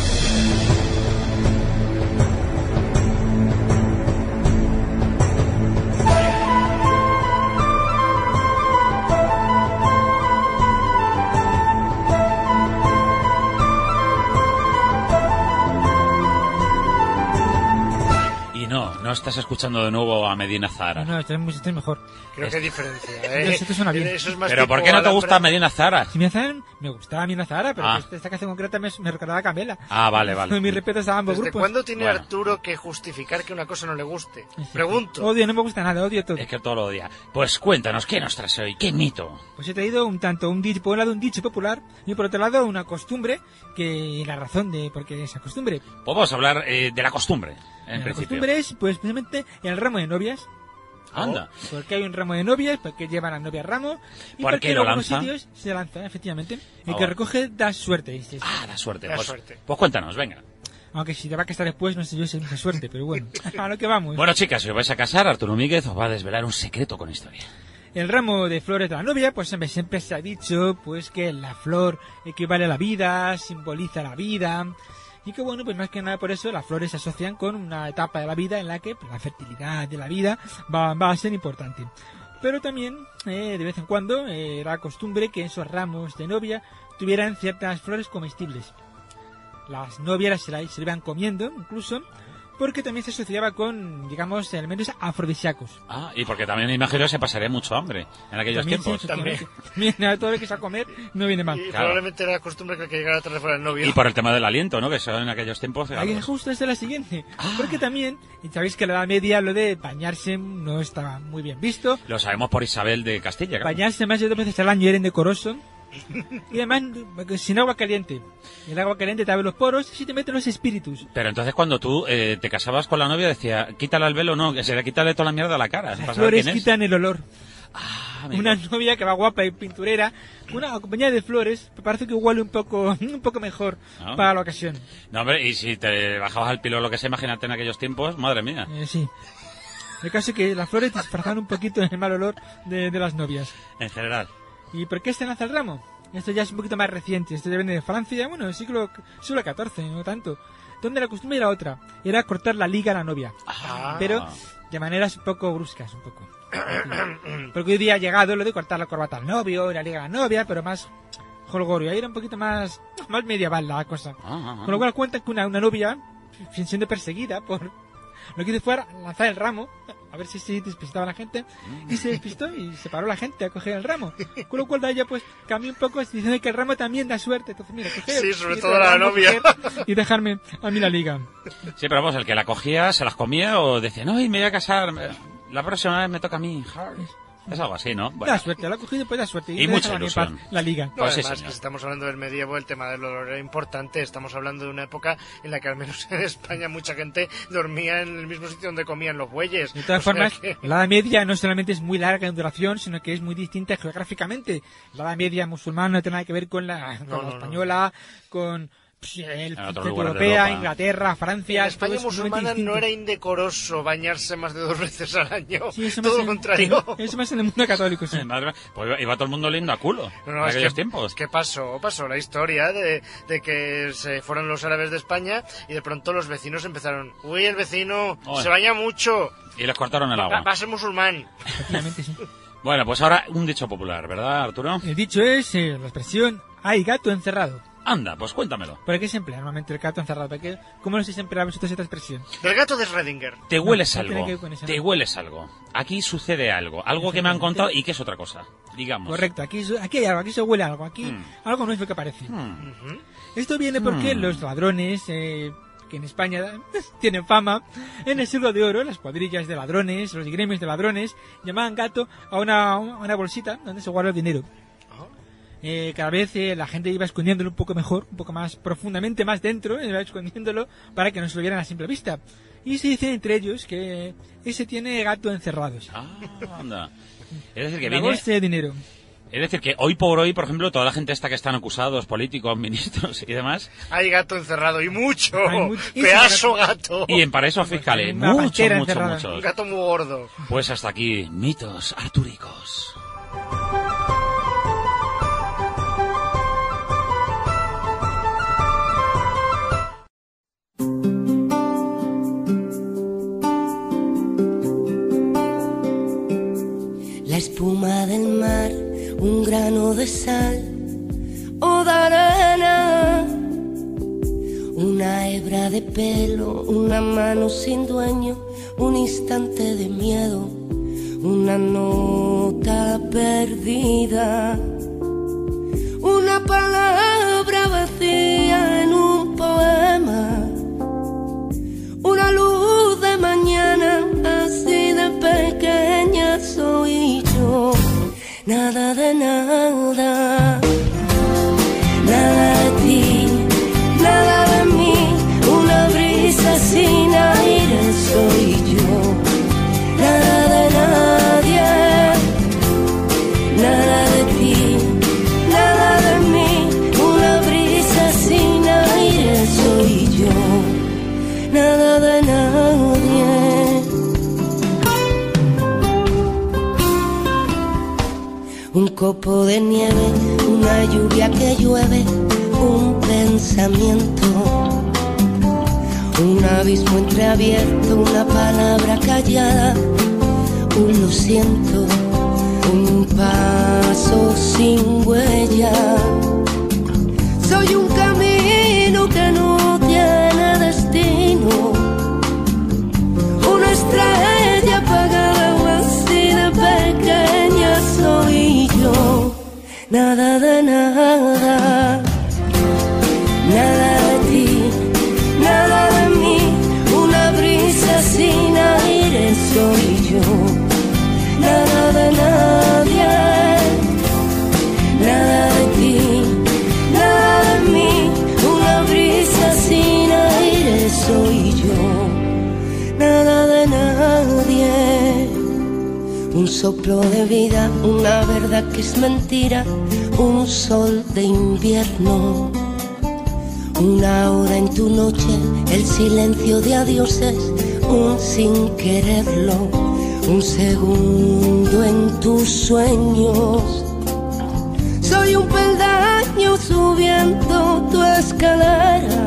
No estás escuchando de nuevo a Medina Zahara. No, estoy mejor. Creo que hay diferencia, Esto suena bien. Eso es más ¿Pero tipo por qué no te Alan gusta Brand. Medina Zahara? Si me gustaba Medina Zahara, pero esta canción concreta me recordaba a Camela. Ah, vale, vale. Mis respetos a ambos ¿Desde grupos. cuándo tiene Bueno. Arturo que justificar que una cosa no le guste? Pregunto. Odio, no me gusta nada, odio todo. Es que todo lo odia. Pues cuéntanos, ¿qué nos traes hoy? ¿Qué mito? Pues he traído un dicho, por un lado un dicho popular y por otro lado una costumbre que la razón de por qué esa costumbre. Podemos hablar de la costumbre, en La principio. costumbre es, pues, precisamente el ramo de novias. Anda. Porque hay un ramo de novias, porque llevan a novia ramo. Y ¿Por porque qué en lo algunos lanza? sitios se lanza, efectivamente. El Ah, que bueno. recoge da suerte, dices. Ah, da suerte. Da Pues, suerte. pues cuéntanos, venga. Aunque si te va a casar después, no sé yo si es mucha suerte, pero bueno. A lo que vamos. Bueno, chicas, si os vais a casar, Arturo Míguez os va a desvelar un secreto con historia. El ramo de flores de la novia, pues siempre se ha dicho pues que la flor equivale a la vida, simboliza la vida. Y que bueno, pues más que nada por eso las flores se asocian con una etapa de la vida en la que pues, la fertilidad de la vida va a ser importante. Pero también, de vez en cuando, era costumbre que esos ramos de novia tuvieran ciertas flores comestibles. Las novias se las iban comiendo, incluso, porque también se asociaba con, digamos, elementos afrodisíacos. Ah, y porque también imagino que se pasaría mucho hambre en aquellos También, tiempos. sí, también, todo lo que sea comer no viene mal. Y Claro. probablemente era costumbre que llegara tarde fuera el novio. Y por el tema del aliento, ¿no? Que eso en aquellos tiempos... Ahí claro. justo esta es la siguiente. Porque también, y sabéis que en la Edad Media lo de bañarse no estaba muy bien visto. Lo sabemos por Isabel de Castilla, claro. Bañarse más de 2 veces al año era indecoroso. Y además, sin agua caliente. El agua caliente te abre los poros y te mete los espíritus. Pero entonces cuando tú te casabas con la novia decía, quítale el velo, no, que se le quítale toda la mierda a la cara. para Las saber flores quién es. quitan el olor. Ah, amigo. Una novia que va guapa y pinturera, una compañía de flores, me parece que huele un poco mejor Ah. para la ocasión. No, hombre, y si te bajabas al pilo lo que sea, imagínate en aquellos tiempos, madre mía. Sí. El caso es que las flores disfrazan un poquito el mal olor de las novias. En general. ¿Y por qué se lanza el ramo? Esto ya es un poquito más reciente. Esto ya viene de Francia, bueno, del siglo XIV, no tanto. Donde la costumbre era otra. Era cortar la liga a la novia. Ah. Pero de maneras un poco bruscas, un poco. Porque hoy día ha llegado lo de cortar la corbata al novio, y la liga a la novia, pero más jolgorio. Ahí era un poquito más medieval la cosa. Con lo cual cuentan que una novia, siendo perseguida por... Lo que hizo fue lanzar el ramo, a ver si despistaba la gente, y se despistó y se paró la gente a coger el ramo. Con lo cual de ella pues cambió un poco diciendo que el ramo también da suerte. Entonces mira, coger, Sí, sobre y todo la ramo, novia. coger y dejarme a mí la liga. Sí, pero vamos, el que la cogía se las comía o decía, no, y me voy a casar, la próxima vez me toca a mí. Es algo así, ¿no? Bueno. Da suerte, lo ha cogido pues da suerte. Y le mucha dejaron en ilusión. paz la liga. No, Pues sí, además, señor. que estamos hablando del medievo, el tema del olor era importante. Estamos hablando de una época en la que, al menos en España, mucha gente dormía en el mismo sitio donde comían los bueyes. De todas O sea formas, que- la Edad Media no solamente es muy larga en duración, sino que es muy distinta geográficamente. La Edad Media musulmana no tiene nada que ver con la no. española, con el En otros centro lugares de europea, Europa. Inglaterra, Francia. En España todo es musulmana completamente no era distinto. indecoroso bañarse más de 2 veces al año. Sí, eso más Todo lo en- contrario. sí, eso más en el mundo católico, sí. Madre mía, pues iba todo el mundo oliendo a culo en Es aquellos que, tiempos. es que pasó la historia de que se fueron los árabes de España y de pronto los vecinos empezaron, uy, el vecino Oye. se baña mucho, Y les cortaron el va, agua. va a ser musulmán. Efectivamente, sí. Bueno, pues ahora un dicho popular, ¿verdad, Arturo? El dicho es la expresión, hay gato encerrado. Anda, pues cuéntamelo. ¿Por qué se emplea normalmente el gato encerrado? ¿Cómo no se emplea vosotros esta expresión? El gato de Schrödinger. Te hueles no algo. tiene que ver con eso, Te ¿no? hueles algo. Aquí sucede algo. Algo que me han contado y que es otra cosa. Digamos. Correcto, aquí hay algo, aquí se huele algo, aquí algo no es lo que parece. Esto viene porque los ladrones, que en España tienen fama, en el siglo de oro, las cuadrillas de ladrones, los gremios de ladrones, llamaban gato a una bolsita donde se guarda el dinero. Cada vez la gente iba escondiéndolo un poco mejor, un poco más profundamente, más dentro, iba escondiéndolo para que no se lo vieran a simple vista. Y se dice entre ellos que ese tiene gato encerrados. Anda. Es decir, que La viene... bolsa de dinero. Es decir, que hoy por hoy, por ejemplo, toda la gente esta que están acusados, políticos, ministros y demás... Hay gato encerrado y mucho. Hay muchísimo Pedazo gato. Y en paraísos fiscales, Una pantera muchos. encerrada. Un gato muy gordo. Pues hasta aquí, mitos artúricos. La espuma del mar, un grano de sal o de arena, una hebra de pelo, una mano sin dueño, un instante de miedo, una nota perdida, una palabra vacía en un poema, una luz de mañana, así de pequeña soy yo. Nada de nada, nada de ti, nada de mí, una brisa sin aire soy yo. Nada de nadie, nada de ti, nada de mí, una brisa sin aire soy yo. Nada de nadie. Un copo de nieve, una lluvia que llueve, un pensamiento, un abismo entreabierto, una palabra callada, un lo siento, un paso sin huella. Soy un camino que no tiene destino, una estrella apagada, así de pequeña soy yo. Nada de nada, nada de ti, nada de mí, una brisa sin aire soy yo. Nada de nadie, nada de ti, nada de mí, una brisa sin aire soy yo. Nada de nadie. Un soplo de vida, una verdad que es mentira, un sol de invierno, una hora en tu noche, el silencio de adioses, un sin quererlo, un segundo en tus sueños. Soy un peldaño subiendo tu escalera,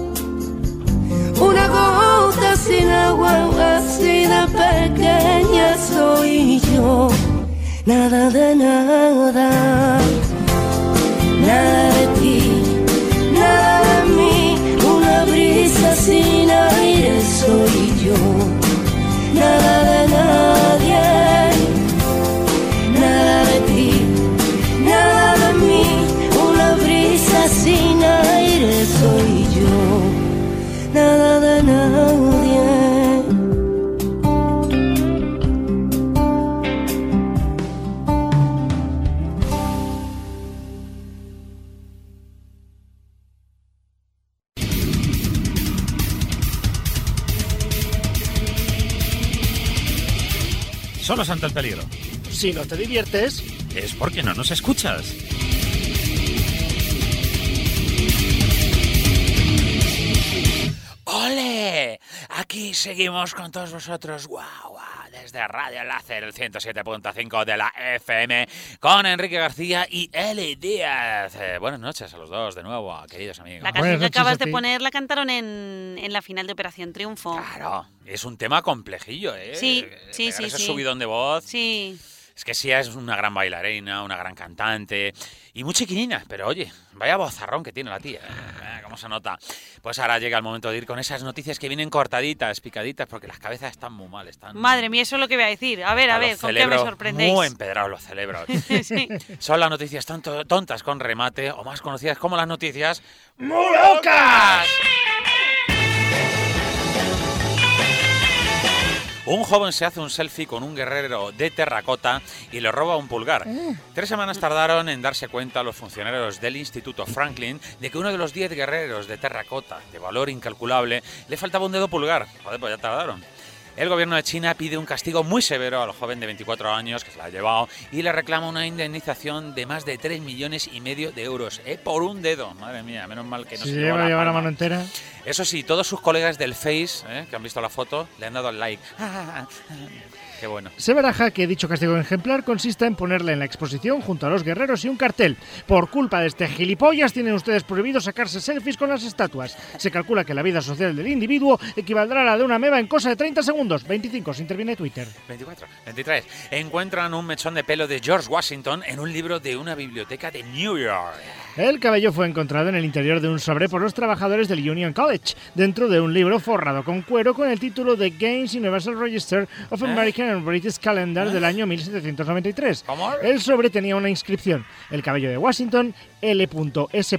una gota sin agua, así de pequeña soy yo. Nada de nada, nada de ti, nada de mí, una brisa sin aire soy yo. Nada de nadie, nada de ti, nada de mí, una brisa sin aire soy yo. Nada de nadie. Solos ante el peligro. Si no te diviertes, Es porque no nos escuchas. ¡Ole! Aquí seguimos con todos vosotros. ¡Guau, guau! Desde Radio Láser, el 107.5 de la FM, con Enrique García y Eli Díaz. Buenas noches a los dos de nuevo, queridos amigos. La Buenas canción que noches acabas a de ti. poner la cantaron en la final de Operación Triunfo. Claro, es un tema complejillo, ¿eh? Sí, sí, Pegar sí, ese sí. subidón de voz. Sí. Es que Sia es una gran bailarina, una gran cantante y muy chiquinina, pero oye, vaya vozarrón que tiene la tía. ¿Cómo se nota? Pues ahora llega el momento de ir con esas noticias que vienen cortaditas, picaditas, porque las cabezas están muy mal. Madre mía, eso es lo que voy a decir. A ver, ¿con qué me sorprendéis? Muy empedrados los cerebros. Sí. Son las noticias tanto tontas con remate, o más conocidas como las noticias ¡muy locas! Un joven se hace un selfie con un guerrero de terracota y le roba un pulgar. 3 semanas tardaron en darse cuenta los funcionarios del Instituto Franklin de que uno de los 10 guerreros de terracota, de valor incalculable, le faltaba un dedo pulgar. Joder, pues ya tardaron. El gobierno de China pide un castigo muy severo al joven de 24 años que se la ha llevado y le reclama una indemnización de más de 3,5 millones de euros por un dedo. Madre mía, menos mal que no se lleva la mano entera. Eso sí, todos sus colegas del Face, que han visto la foto, le han dado el like. Qué bueno. Se baraja que dicho castigo ejemplar consista en ponerle en la exposición junto a los guerreros y un cartel. Por culpa de este gilipollas tienen ustedes prohibido sacarse selfies con las estatuas. Se calcula que la vida social del individuo equivaldrá a la de una ameba en cosa de 30 segundos. 25, se interviene Twitter. 24, 23. Encuentran un mechón de pelo de George Washington en un libro de una biblioteca de New York. El cabello fue encontrado en el interior de un sobre por los trabajadores del Union College, dentro de un libro forrado con cuero con el título The Gaines Universal Register of American and British Calendar del año 1793. ¿Cómo? El sobre tenía una inscripción: el cabello de Washington, L.S.S.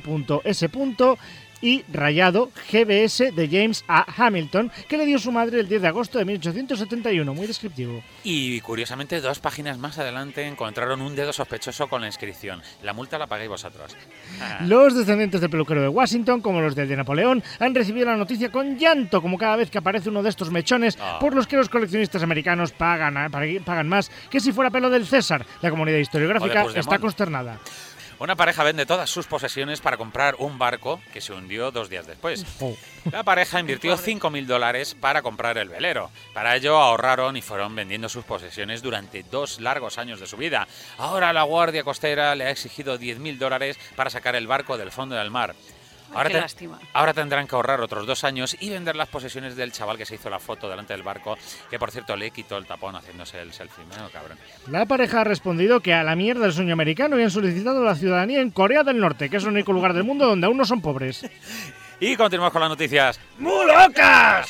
y rayado GBS de James A. Hamilton, que le dio su madre el 10 de agosto de 1871. Muy descriptivo. Y curiosamente, 2 páginas más adelante encontraron un dedo sospechoso con la inscripción: la multa la pagáis vosotros. Los descendientes del peluquero de Washington, como los del de Napoleón, han recibido la noticia con llanto, como cada vez que aparece uno de estos mechones por los que los coleccionistas americanos pagan más que si fuera pelo del César. La comunidad historiográfica está consternada. Una pareja vende todas sus posesiones para comprar un barco que se hundió 2 días después. La pareja invirtió $5.000 para comprar el velero. Para ello ahorraron y fueron vendiendo sus posesiones durante 2 largos años de su vida. Ahora la Guardia Costera le ha exigido $10.000 para sacar el barco del fondo del mar. Qué lástima. Ahora tendrán que ahorrar otros 2 años y vender las posesiones del chaval que se hizo la foto delante del barco, que por cierto le quitó el tapón haciéndose el selfie. Menudo cabrón. La pareja ha respondido que a la mierda el sueño americano y han solicitado la ciudadanía en Corea del Norte, que es el único lugar del mundo donde aún no son pobres. Y continuamos con las noticias ¡muy locas!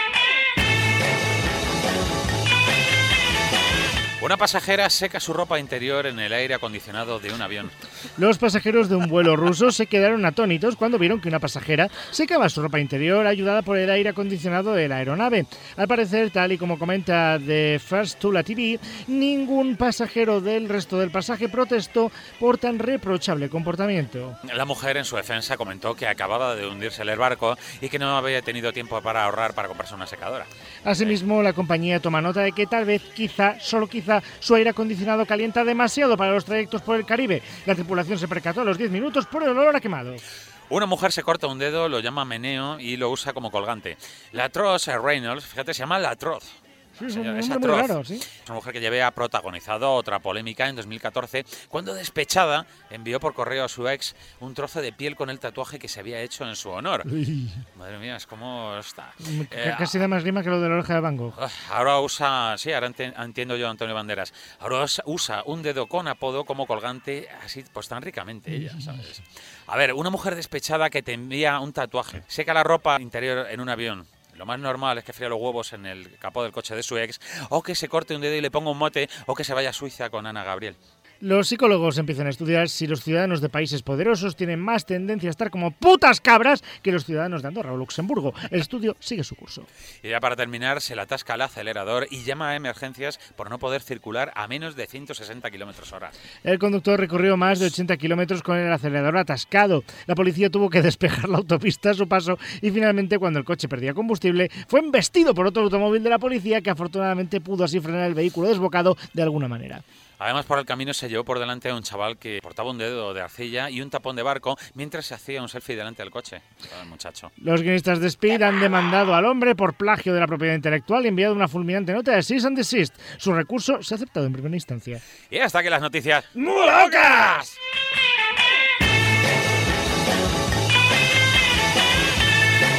Una pasajera seca su ropa interior en el aire acondicionado de un avión. Los pasajeros de un vuelo ruso se quedaron atónitos cuando vieron que una pasajera secaba su ropa interior ayudada por el aire acondicionado de la aeronave. Al parecer, tal y como comenta The First Tula TV, ningún pasajero del resto del pasaje protestó por tan reprochable comportamiento. La mujer, en su defensa, comentó que acababa de hundirse el barco y que no había tenido tiempo para ahorrar para comprarse una secadora. Asimismo, la compañía toma nota de que tal vez, solo quizá, su aire acondicionado calienta demasiado para los trayectos por el Caribe. La tripulación se percató a los 10 minutos por el olor a quemado. Una mujer se corta un dedo, lo llama meneo y lo usa como colgante. La Troz Reynolds, fíjate, se llama La Troz. Sí, es un nombre muy raro, ¿sí? Es una mujer que ya había protagonizado otra polémica en 2014, cuando despechada envió por correo a su ex un trozo de piel con el tatuaje que se había hecho en su honor. Uy. Madre mía, es como está. Casi da más rima que lo de la oreja de Van Gogh. Ahora usa, sí, ahora entiendo yo a Antonio Banderas. Ahora usa un dedo con apodo como colgante, así pues tan ricamente ella, ¿sabes? A ver, una mujer despechada que te envía un tatuaje, seca la ropa interior en un avión. Lo más normal es que fríe los huevos en el capó del coche de su ex, o que se corte un dedo y le ponga un mote, o que se vaya a Suiza con Ana Gabriel. Los psicólogos empiezan a estudiar si los ciudadanos de países poderosos tienen más tendencia a estar como putas cabras que los ciudadanos de Andorra o Luxemburgo. El estudio sigue su curso. Y ya para terminar, se le atasca el acelerador y llama a emergencias por no poder circular a menos de 160 km/h. El conductor recorrió más de 80 kilómetros con el acelerador atascado. La policía tuvo que despejar la autopista a su paso y finalmente, cuando el coche perdía combustible, fue embestido por otro automóvil de la policía que afortunadamente pudo así frenar el vehículo desbocado de alguna manera. Además, por el camino se llevó por delante a un chaval que portaba un dedo de arcilla y un tapón de barco mientras se hacía un selfie delante del coche. El muchacho. Los guionistas de Speed han demandado al hombre por plagio de la propiedad intelectual y enviado una fulminante nota de cease and desist. Su recurso se ha aceptado en primera instancia. Y hasta aquí las noticias ¡muy locas!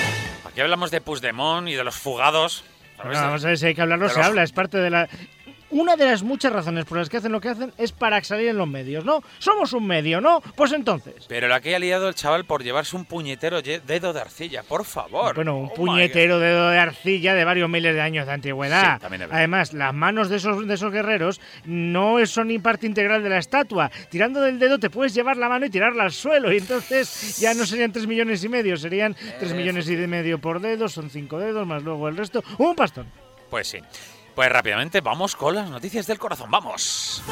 Aquí hablamos de Puigdemont y de los fugados. Bueno, vamos a ver si hay que hablarlo, se habla, es parte de la... Una de las muchas razones por las que hacen lo que hacen es para salir en los medios, ¿no? Somos un medio, ¿no? Pues entonces. Pero la que ha liado el chaval por llevarse un puñetero dedo de arcilla, por favor. Bueno, un puñetero dedo de arcilla de varios miles de años de antigüedad. Sí, también es verdad. Además, las manos de esos guerreros no son ni parte integral de la estatua. Tirando del dedo te puedes llevar la mano y tirarla al suelo. Y entonces ya no serían 3,5 millones, serían 3,5 millones por dedo, son 5 dedos, más luego el resto. Un bastón. Pues sí. Pues rápidamente vamos con las noticias del corazón. ¡Vamos!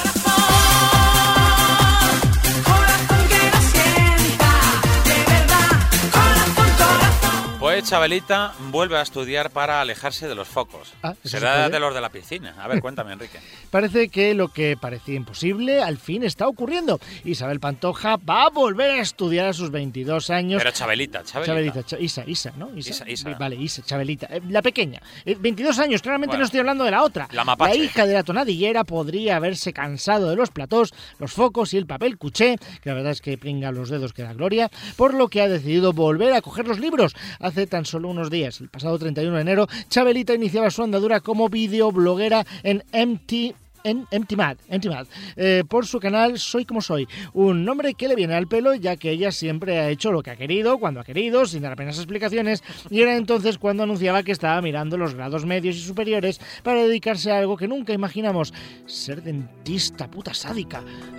Pues Chabelita vuelve a estudiar para alejarse de los focos. Será de los de la piscina. A ver, cuéntame, Enrique. Parece que lo que parecía imposible al fin está ocurriendo. Isabel Pantoja va a volver a estudiar a sus 22 años. Pero Chabelita. Isa, ¿no? Isa. Vale, Isa, Chabelita. La pequeña. 22 años, claramente Bueno, no estoy hablando de la otra. La mapache. La hija de la tonadillera podría haberse cansado de los platós, los focos y el papel cuché, que la verdad es que pringa los dedos que da gloria, por lo que ha decidido volver a coger los libros. Hace tan solo unos días, el pasado 31 de enero, Chabelita iniciaba su andadura como videobloguera en MTMAD, por su canal Soy Como Soy, un nombre que le viene al pelo ya que ella siempre ha hecho lo que ha querido, cuando ha querido, sin dar apenas explicaciones, y era entonces cuando anunciaba que estaba mirando los grados medios y superiores para dedicarse a algo que nunca imaginamos, ser dentista, puta sádica.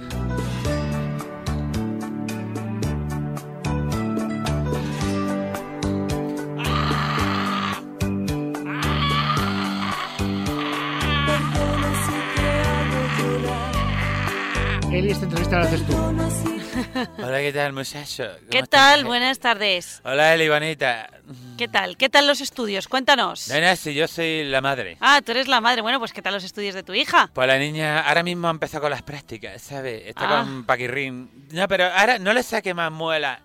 Eli, esta entrevista la haces tú. Hola, ¿qué tal, muchacho? ¿Qué tal? Buenas tardes. Hola, Eli, bonita. ¿Qué tal? ¿Qué tal los estudios? Cuéntanos. Nena, sí, yo soy la madre. Ah, tú eres la madre. Bueno, pues ¿qué tal los estudios de tu hija? Pues la niña ahora mismo ha empezado con las prácticas, ¿sabes? Está con Paquirrín. No, pero ahora no le saque más muela.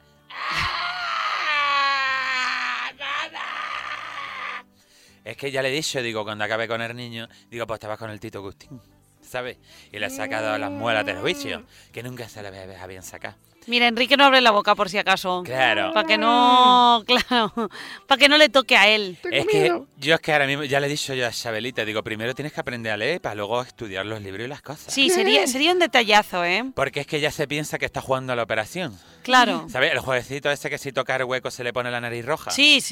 Es que ya le he dicho, digo, cuando acabe con el niño, digo, pues te vas con el Tito Agustín, ¿sabes? Y le he sacado las muelas del juicio, que nunca se le deja bien sacar. Mira, Enrique no abre la boca por si acaso. Claro. Para que no, para que no le toque a él. Es que yo es que ahora mismo, ya le he dicho yo a Chabelita, digo, primero tienes que aprender a leer para luego estudiar los libros y las cosas. Sí, sería un detallazo, ¿eh? Porque es que ya se piensa que está jugando a la operación. Claro. ¿Sabes? El jueguecito ese que si toca el hueco se le pone la nariz roja. Sí.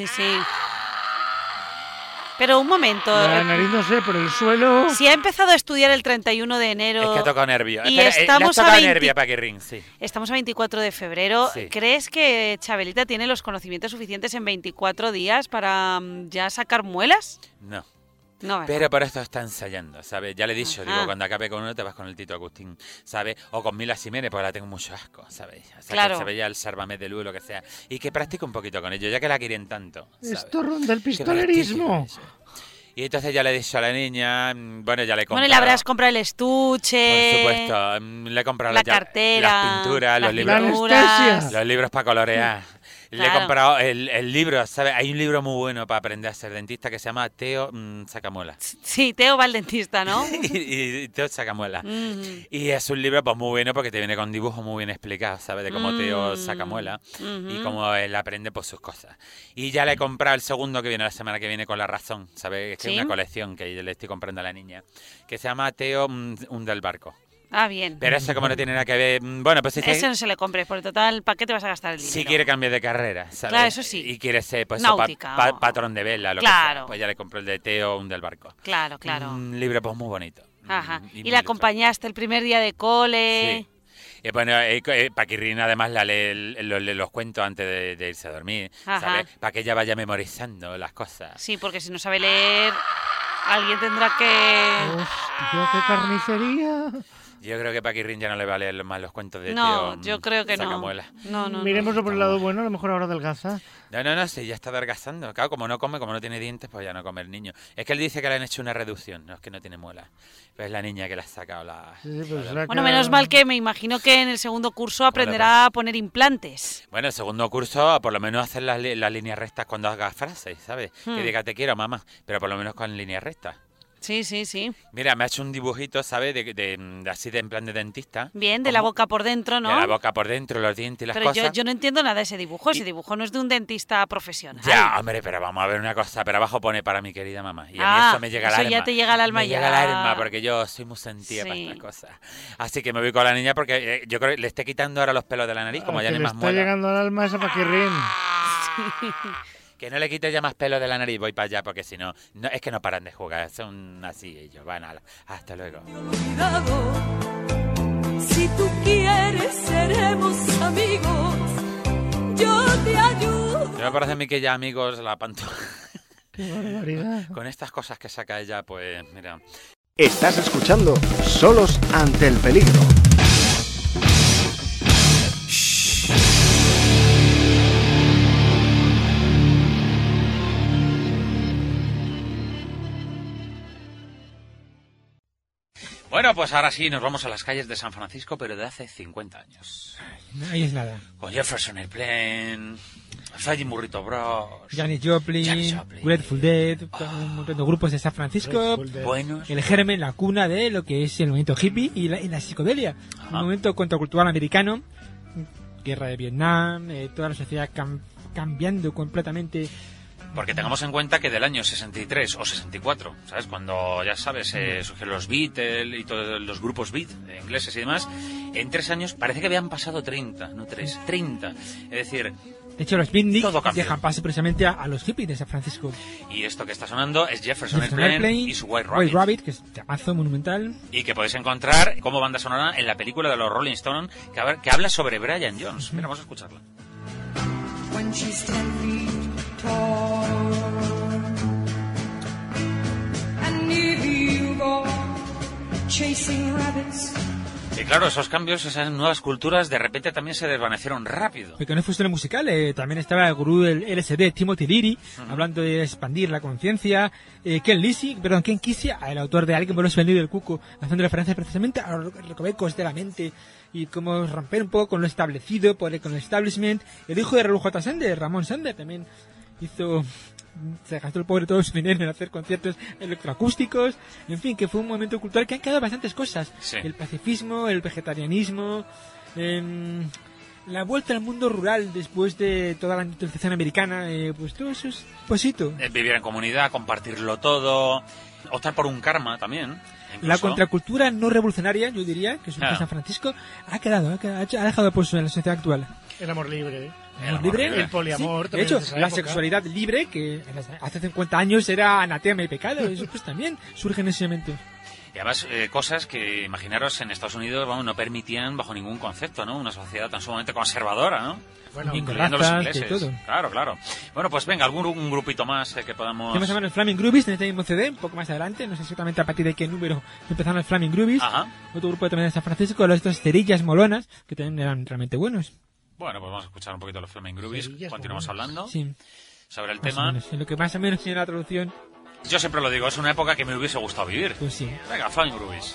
Pero un momento. La nariz no sé, pero el suelo... Si ha empezado a estudiar el 31 de enero... Es que ha tocado nervio. Y Espera, estamos le has tocado nervio, Paquirrín, sí. Estamos a 24 de febrero. Sí. ¿Crees que Chabelita tiene los conocimientos suficientes en 24 días para ya sacar muelas? No. No, ¿verdad? Pero por esto está ensayando, ¿sabes? Ya le he dicho, digo, cuando acabe con uno te vas con el Tito Agustín, ¿sabes? O con Mila Jiménez, porque la tengo mucho asco, ¿sabes? O sea, claro. Que se veía el Sálvame de Luz, lo que sea. Y que practique un poquito con ellos, ya que la quieren tanto, ¿sabes? Esto ronda el Que pistolerismo. practique. Y entonces ya le he dicho a la niña, bueno, ya le he comprado... Bueno, y le habrás comprado el estuche... Por supuesto, le he comprado la cartera, las pinturas, las los libros... anestesia. Los libros para colorear. Le he Claro. comprado el libro, ¿sabes? Hay un libro muy bueno para aprender a ser dentista que se llama Teo Sacamuela. Sí, Teo va al dentista, ¿no? y Teo Sacamuela. Y es un libro pues muy bueno porque te viene con dibujos muy bien explicados, ¿sabes? De cómo Teo Sacamuela y cómo él aprende pues sus cosas. Y ya le he comprado el segundo que viene la semana que viene con La Razón, ¿sabes? Es que ¿Sí? es una colección que yo le estoy comprando a la niña, que se llama Teo del barco. Ah, bien. Pero eso como no tiene nada que ver... Bueno, pues Ese no se le compre, por total, ¿para qué te vas a gastar el dinero? si quiere cambiar de carrera, ¿sabes? Claro, eso sí. Y quiere ser pues Náutica, o- patrón de vela, lo que Claro. sea. Pues ya le compré el de Teo del barco. Claro. Un libro pues muy bonito. Ajá. Y Y muy la ilustrado. acompañaste el primer día de cole... Sí. Y bueno, Paquirrín además la lee los cuentos antes de irse a dormir, Ajá. ¿sabes? Para que ella vaya memorizando las cosas. Sí, porque si no sabe leer, alguien tendrá que... Hostia, qué carnicería. Yo creo que Paquirrín ya no le va a leer más los cuentos de No, Teo yo creo que no. Sacamuela. No. Miremoslo por el lado bueno, a lo mejor ahora adelgaza. No, sí, ya está adelgazando. Claro, como no come, como no tiene dientes, pues ya no come el niño. Es que él dice que le han hecho una reducción, no es que no tiene muelas. Pues es la niña que le ha sacado la... Sí, pues Bueno, menos mal que me imagino que en el segundo curso aprenderá a poner implantes. Bueno, el segundo curso, por lo menos hacer las líneas rectas cuando hagas frases, ¿sabes? Que diga te quiero, mamá, pero por lo menos con líneas rectas. Sí, sí, sí. Mira, me ha hecho un dibujito, ¿sabes? De así de en plan de dentista. Bien, de la boca por dentro, ¿no? De la boca por dentro, los dientes y las Pero cosas. yo no entiendo nada de ese dibujo. Ese dibujo no es de un dentista profesional. Ya, hombre, pero vamos a ver una cosa. Pero abajo pone para mi querida mamá. Y a mí Ah, eso me llega al eso alma. ya te llega al alma me ya. llega al alma, porque yo soy muy sentida para Sí. estas cosas. Así que me voy con la niña porque yo creo que le esté quitando ahora los pelos de la nariz, como ya que no hay le más está muela. llegando al alma esa paquirrín. Que no le quite ya más pelo de la nariz, voy para allá, porque si no, es que no paran de jugar, son así ellos, van hasta luego. Cuidado, si tú quieres seremos amigos, yo te ayudo. Me parece a mí que ya, amigos, la pantoja. Qué barbaridad. Con estas cosas que saca ella, pues, mira. Estás escuchando Solos ante el peligro. Bueno, pues ahora sí, nos vamos a las calles de San Francisco, pero de hace 50 años. Ahí es nada. Con Jefferson Airplane, Flying Burrito Bros, Janis Joplin, Grateful Dead, un montón de grupos de San Francisco. buenos. El germen, la cuna de lo que es el movimiento hippie y la psicodelia. Ajá. Un movimiento contracultural americano, guerra de Vietnam, toda la sociedad cambiando completamente. Porque tengamos en cuenta que del año 63 o 64, ¿sabes? Cuando, ya sabes, surgieron los Beatles y todos los grupos beat ingleses y demás, en 3 años parece que habían pasado 30, no 3, 30. Es decir, De hecho, los beatniks todo cambió. dejan paso precisamente a los hippies de San Francisco. Y esto que está sonando es Jefferson Jefferson Airplane Airplane, y su White Rabbit. que es un temazo monumental. Y que podéis encontrar como banda sonora en la película de los Rolling Stones que habla sobre Brian Jones. Mira, vamos a escucharla. When she's 10 feet tall, and if you go chasing rabbits. Y claro, esos cambios, esas nuevas culturas, de repente también se desvanecieron rápido. Porque no es fusión musical, también estaba el gurú del LSD, Timothy Leary, hablando de expandir la conciencia. Ken Kesey, el autor de Alguien volvió vendido del cuco, haciendo referencia precisamente a los recovecos de la mente y cómo romper un poco con lo establecido, con el establishment. El hijo de Raúl J. Sanders, Ramón Sanders, también se gastó el pobre todo su dinero en hacer conciertos electroacústicos. En fin, que fue un movimiento cultural que han quedado bastantes cosas. Sí. El pacifismo, el vegetarianismo, la vuelta al mundo rural después de toda la industrialización americana, pues todo eso es posito. Vivir en comunidad, compartirlo todo, optar por un karma también. Incluso. La contracultura no revolucionaria, yo diría, que es un San Francisco, ha dejado pues en la sociedad actual. El amor libre. El amor libre, el poliamor. Sí. De hecho, esa la época. sexualidad libre, que hace 50 años era anatema y pecado, eso pues también surge en ese momento. Y además, cosas que, imaginaros, en Estados Unidos, vamos, no permitían bajo ningún concepto, ¿no? Una sociedad tan sumamente conservadora, ¿no? Bueno, incluyendo los razas, ingleses. de todo. Claro. Bueno, pues venga, un grupito más que podamos... Tenemos también el Flaming Groovies en este mismo CD, un poco más adelante, no sé exactamente a partir de qué número empezaron los Flaming Groovies. Ajá. Otro grupo también de San Francisco, los estos cerillas molonas, que también eran realmente buenos. Bueno, pues vamos a escuchar un poquito los Flaming Groovies. Continuamos hablando Sí, sobre el más o tema. menos, en lo que más o menos tiene la traducción. Yo siempre lo digo, es una época que me hubiese gustado vivir. Pues sí. Venga, Flaming Groovies.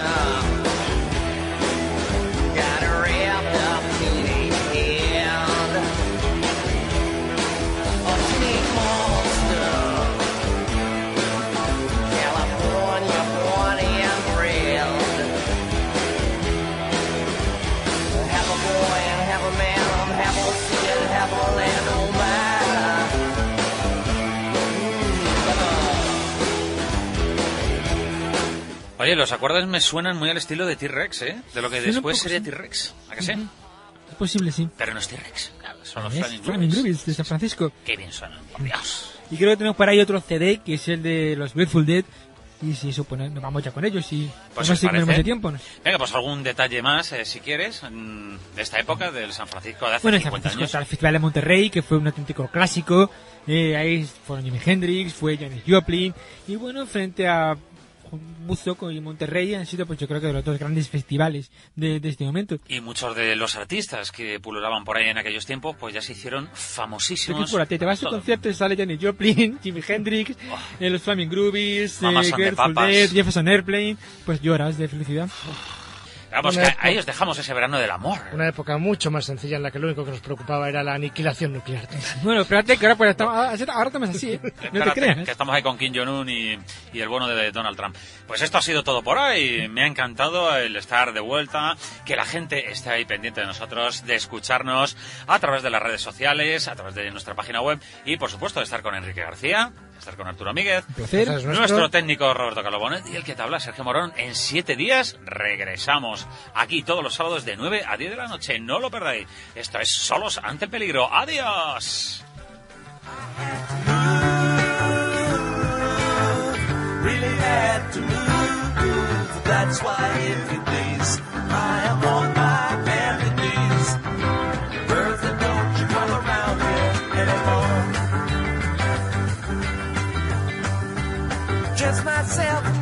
Oye, los acordes me suenan muy al estilo de T-Rex, ¿eh? De lo que Suena después un poco, sería sí. T-Rex. ¿A que sí? Es posible, sí. Pero no es T-Rex. Claro, son los Es Flaming Flaming Groovies. Groovies de San Francisco. Qué bien suenan, por Dios. Y creo que tenemos por ahí otro CD, que es el de los Grateful Dead. Y si eso, pues nos vamos ya con ellos. Y Pues no os sé si tenemos parece. de tiempo. ¿No? Venga, pues algún detalle más, si quieres, de esta época, del San Francisco de hace Bueno, en San 50 Francisco años. está el Festival de Monterrey, que fue un auténtico clásico. Ahí fueron Jimi Hendrix, fue Janis Joplin. Y bueno, frente a Woodstock y Monterrey han sido, pues yo creo que de los dos grandes festivales de este momento. Y muchos de los artistas que pululaban por ahí en aquellos tiempos, pues ya se hicieron famosísimos. Te vas a tu Todo. concierto y sale Janis Joplin, Jimi Hendrix, los Flaming Groovies, Mamas and the Grateful Papas. Dead, Jefferson Airplane, pues lloras de felicidad. Vamos, que ahí os dejamos ese verano del amor. Una época mucho más sencilla en la que lo único que nos preocupaba era la aniquilación nuclear. Bueno, espérate, que ahora, pues, ahora también es así, ¿eh? No Espérate, te creas. que estamos ahí con Kim Jong-un y el bono de Donald Trump. Pues esto ha sido todo por hoy. Me ha encantado el estar de vuelta, que la gente esté ahí pendiente de nosotros, de escucharnos a través de las redes sociales, a través de nuestra página web y, por supuesto, de estar con Enrique García, de estar con Arturo Míguez, nuestro técnico Roberto Calobonet y el que te habla, Sergio Morón. En 7 días regresamos aquí todos los sábados de 9 a 10 de la noche. No lo perdáis. Esto es Solos ante el Peligro. ¡Adiós! Really had to move. That's why every day's I am on my bad days. Bertha, don't you come around here anymore. Just myself.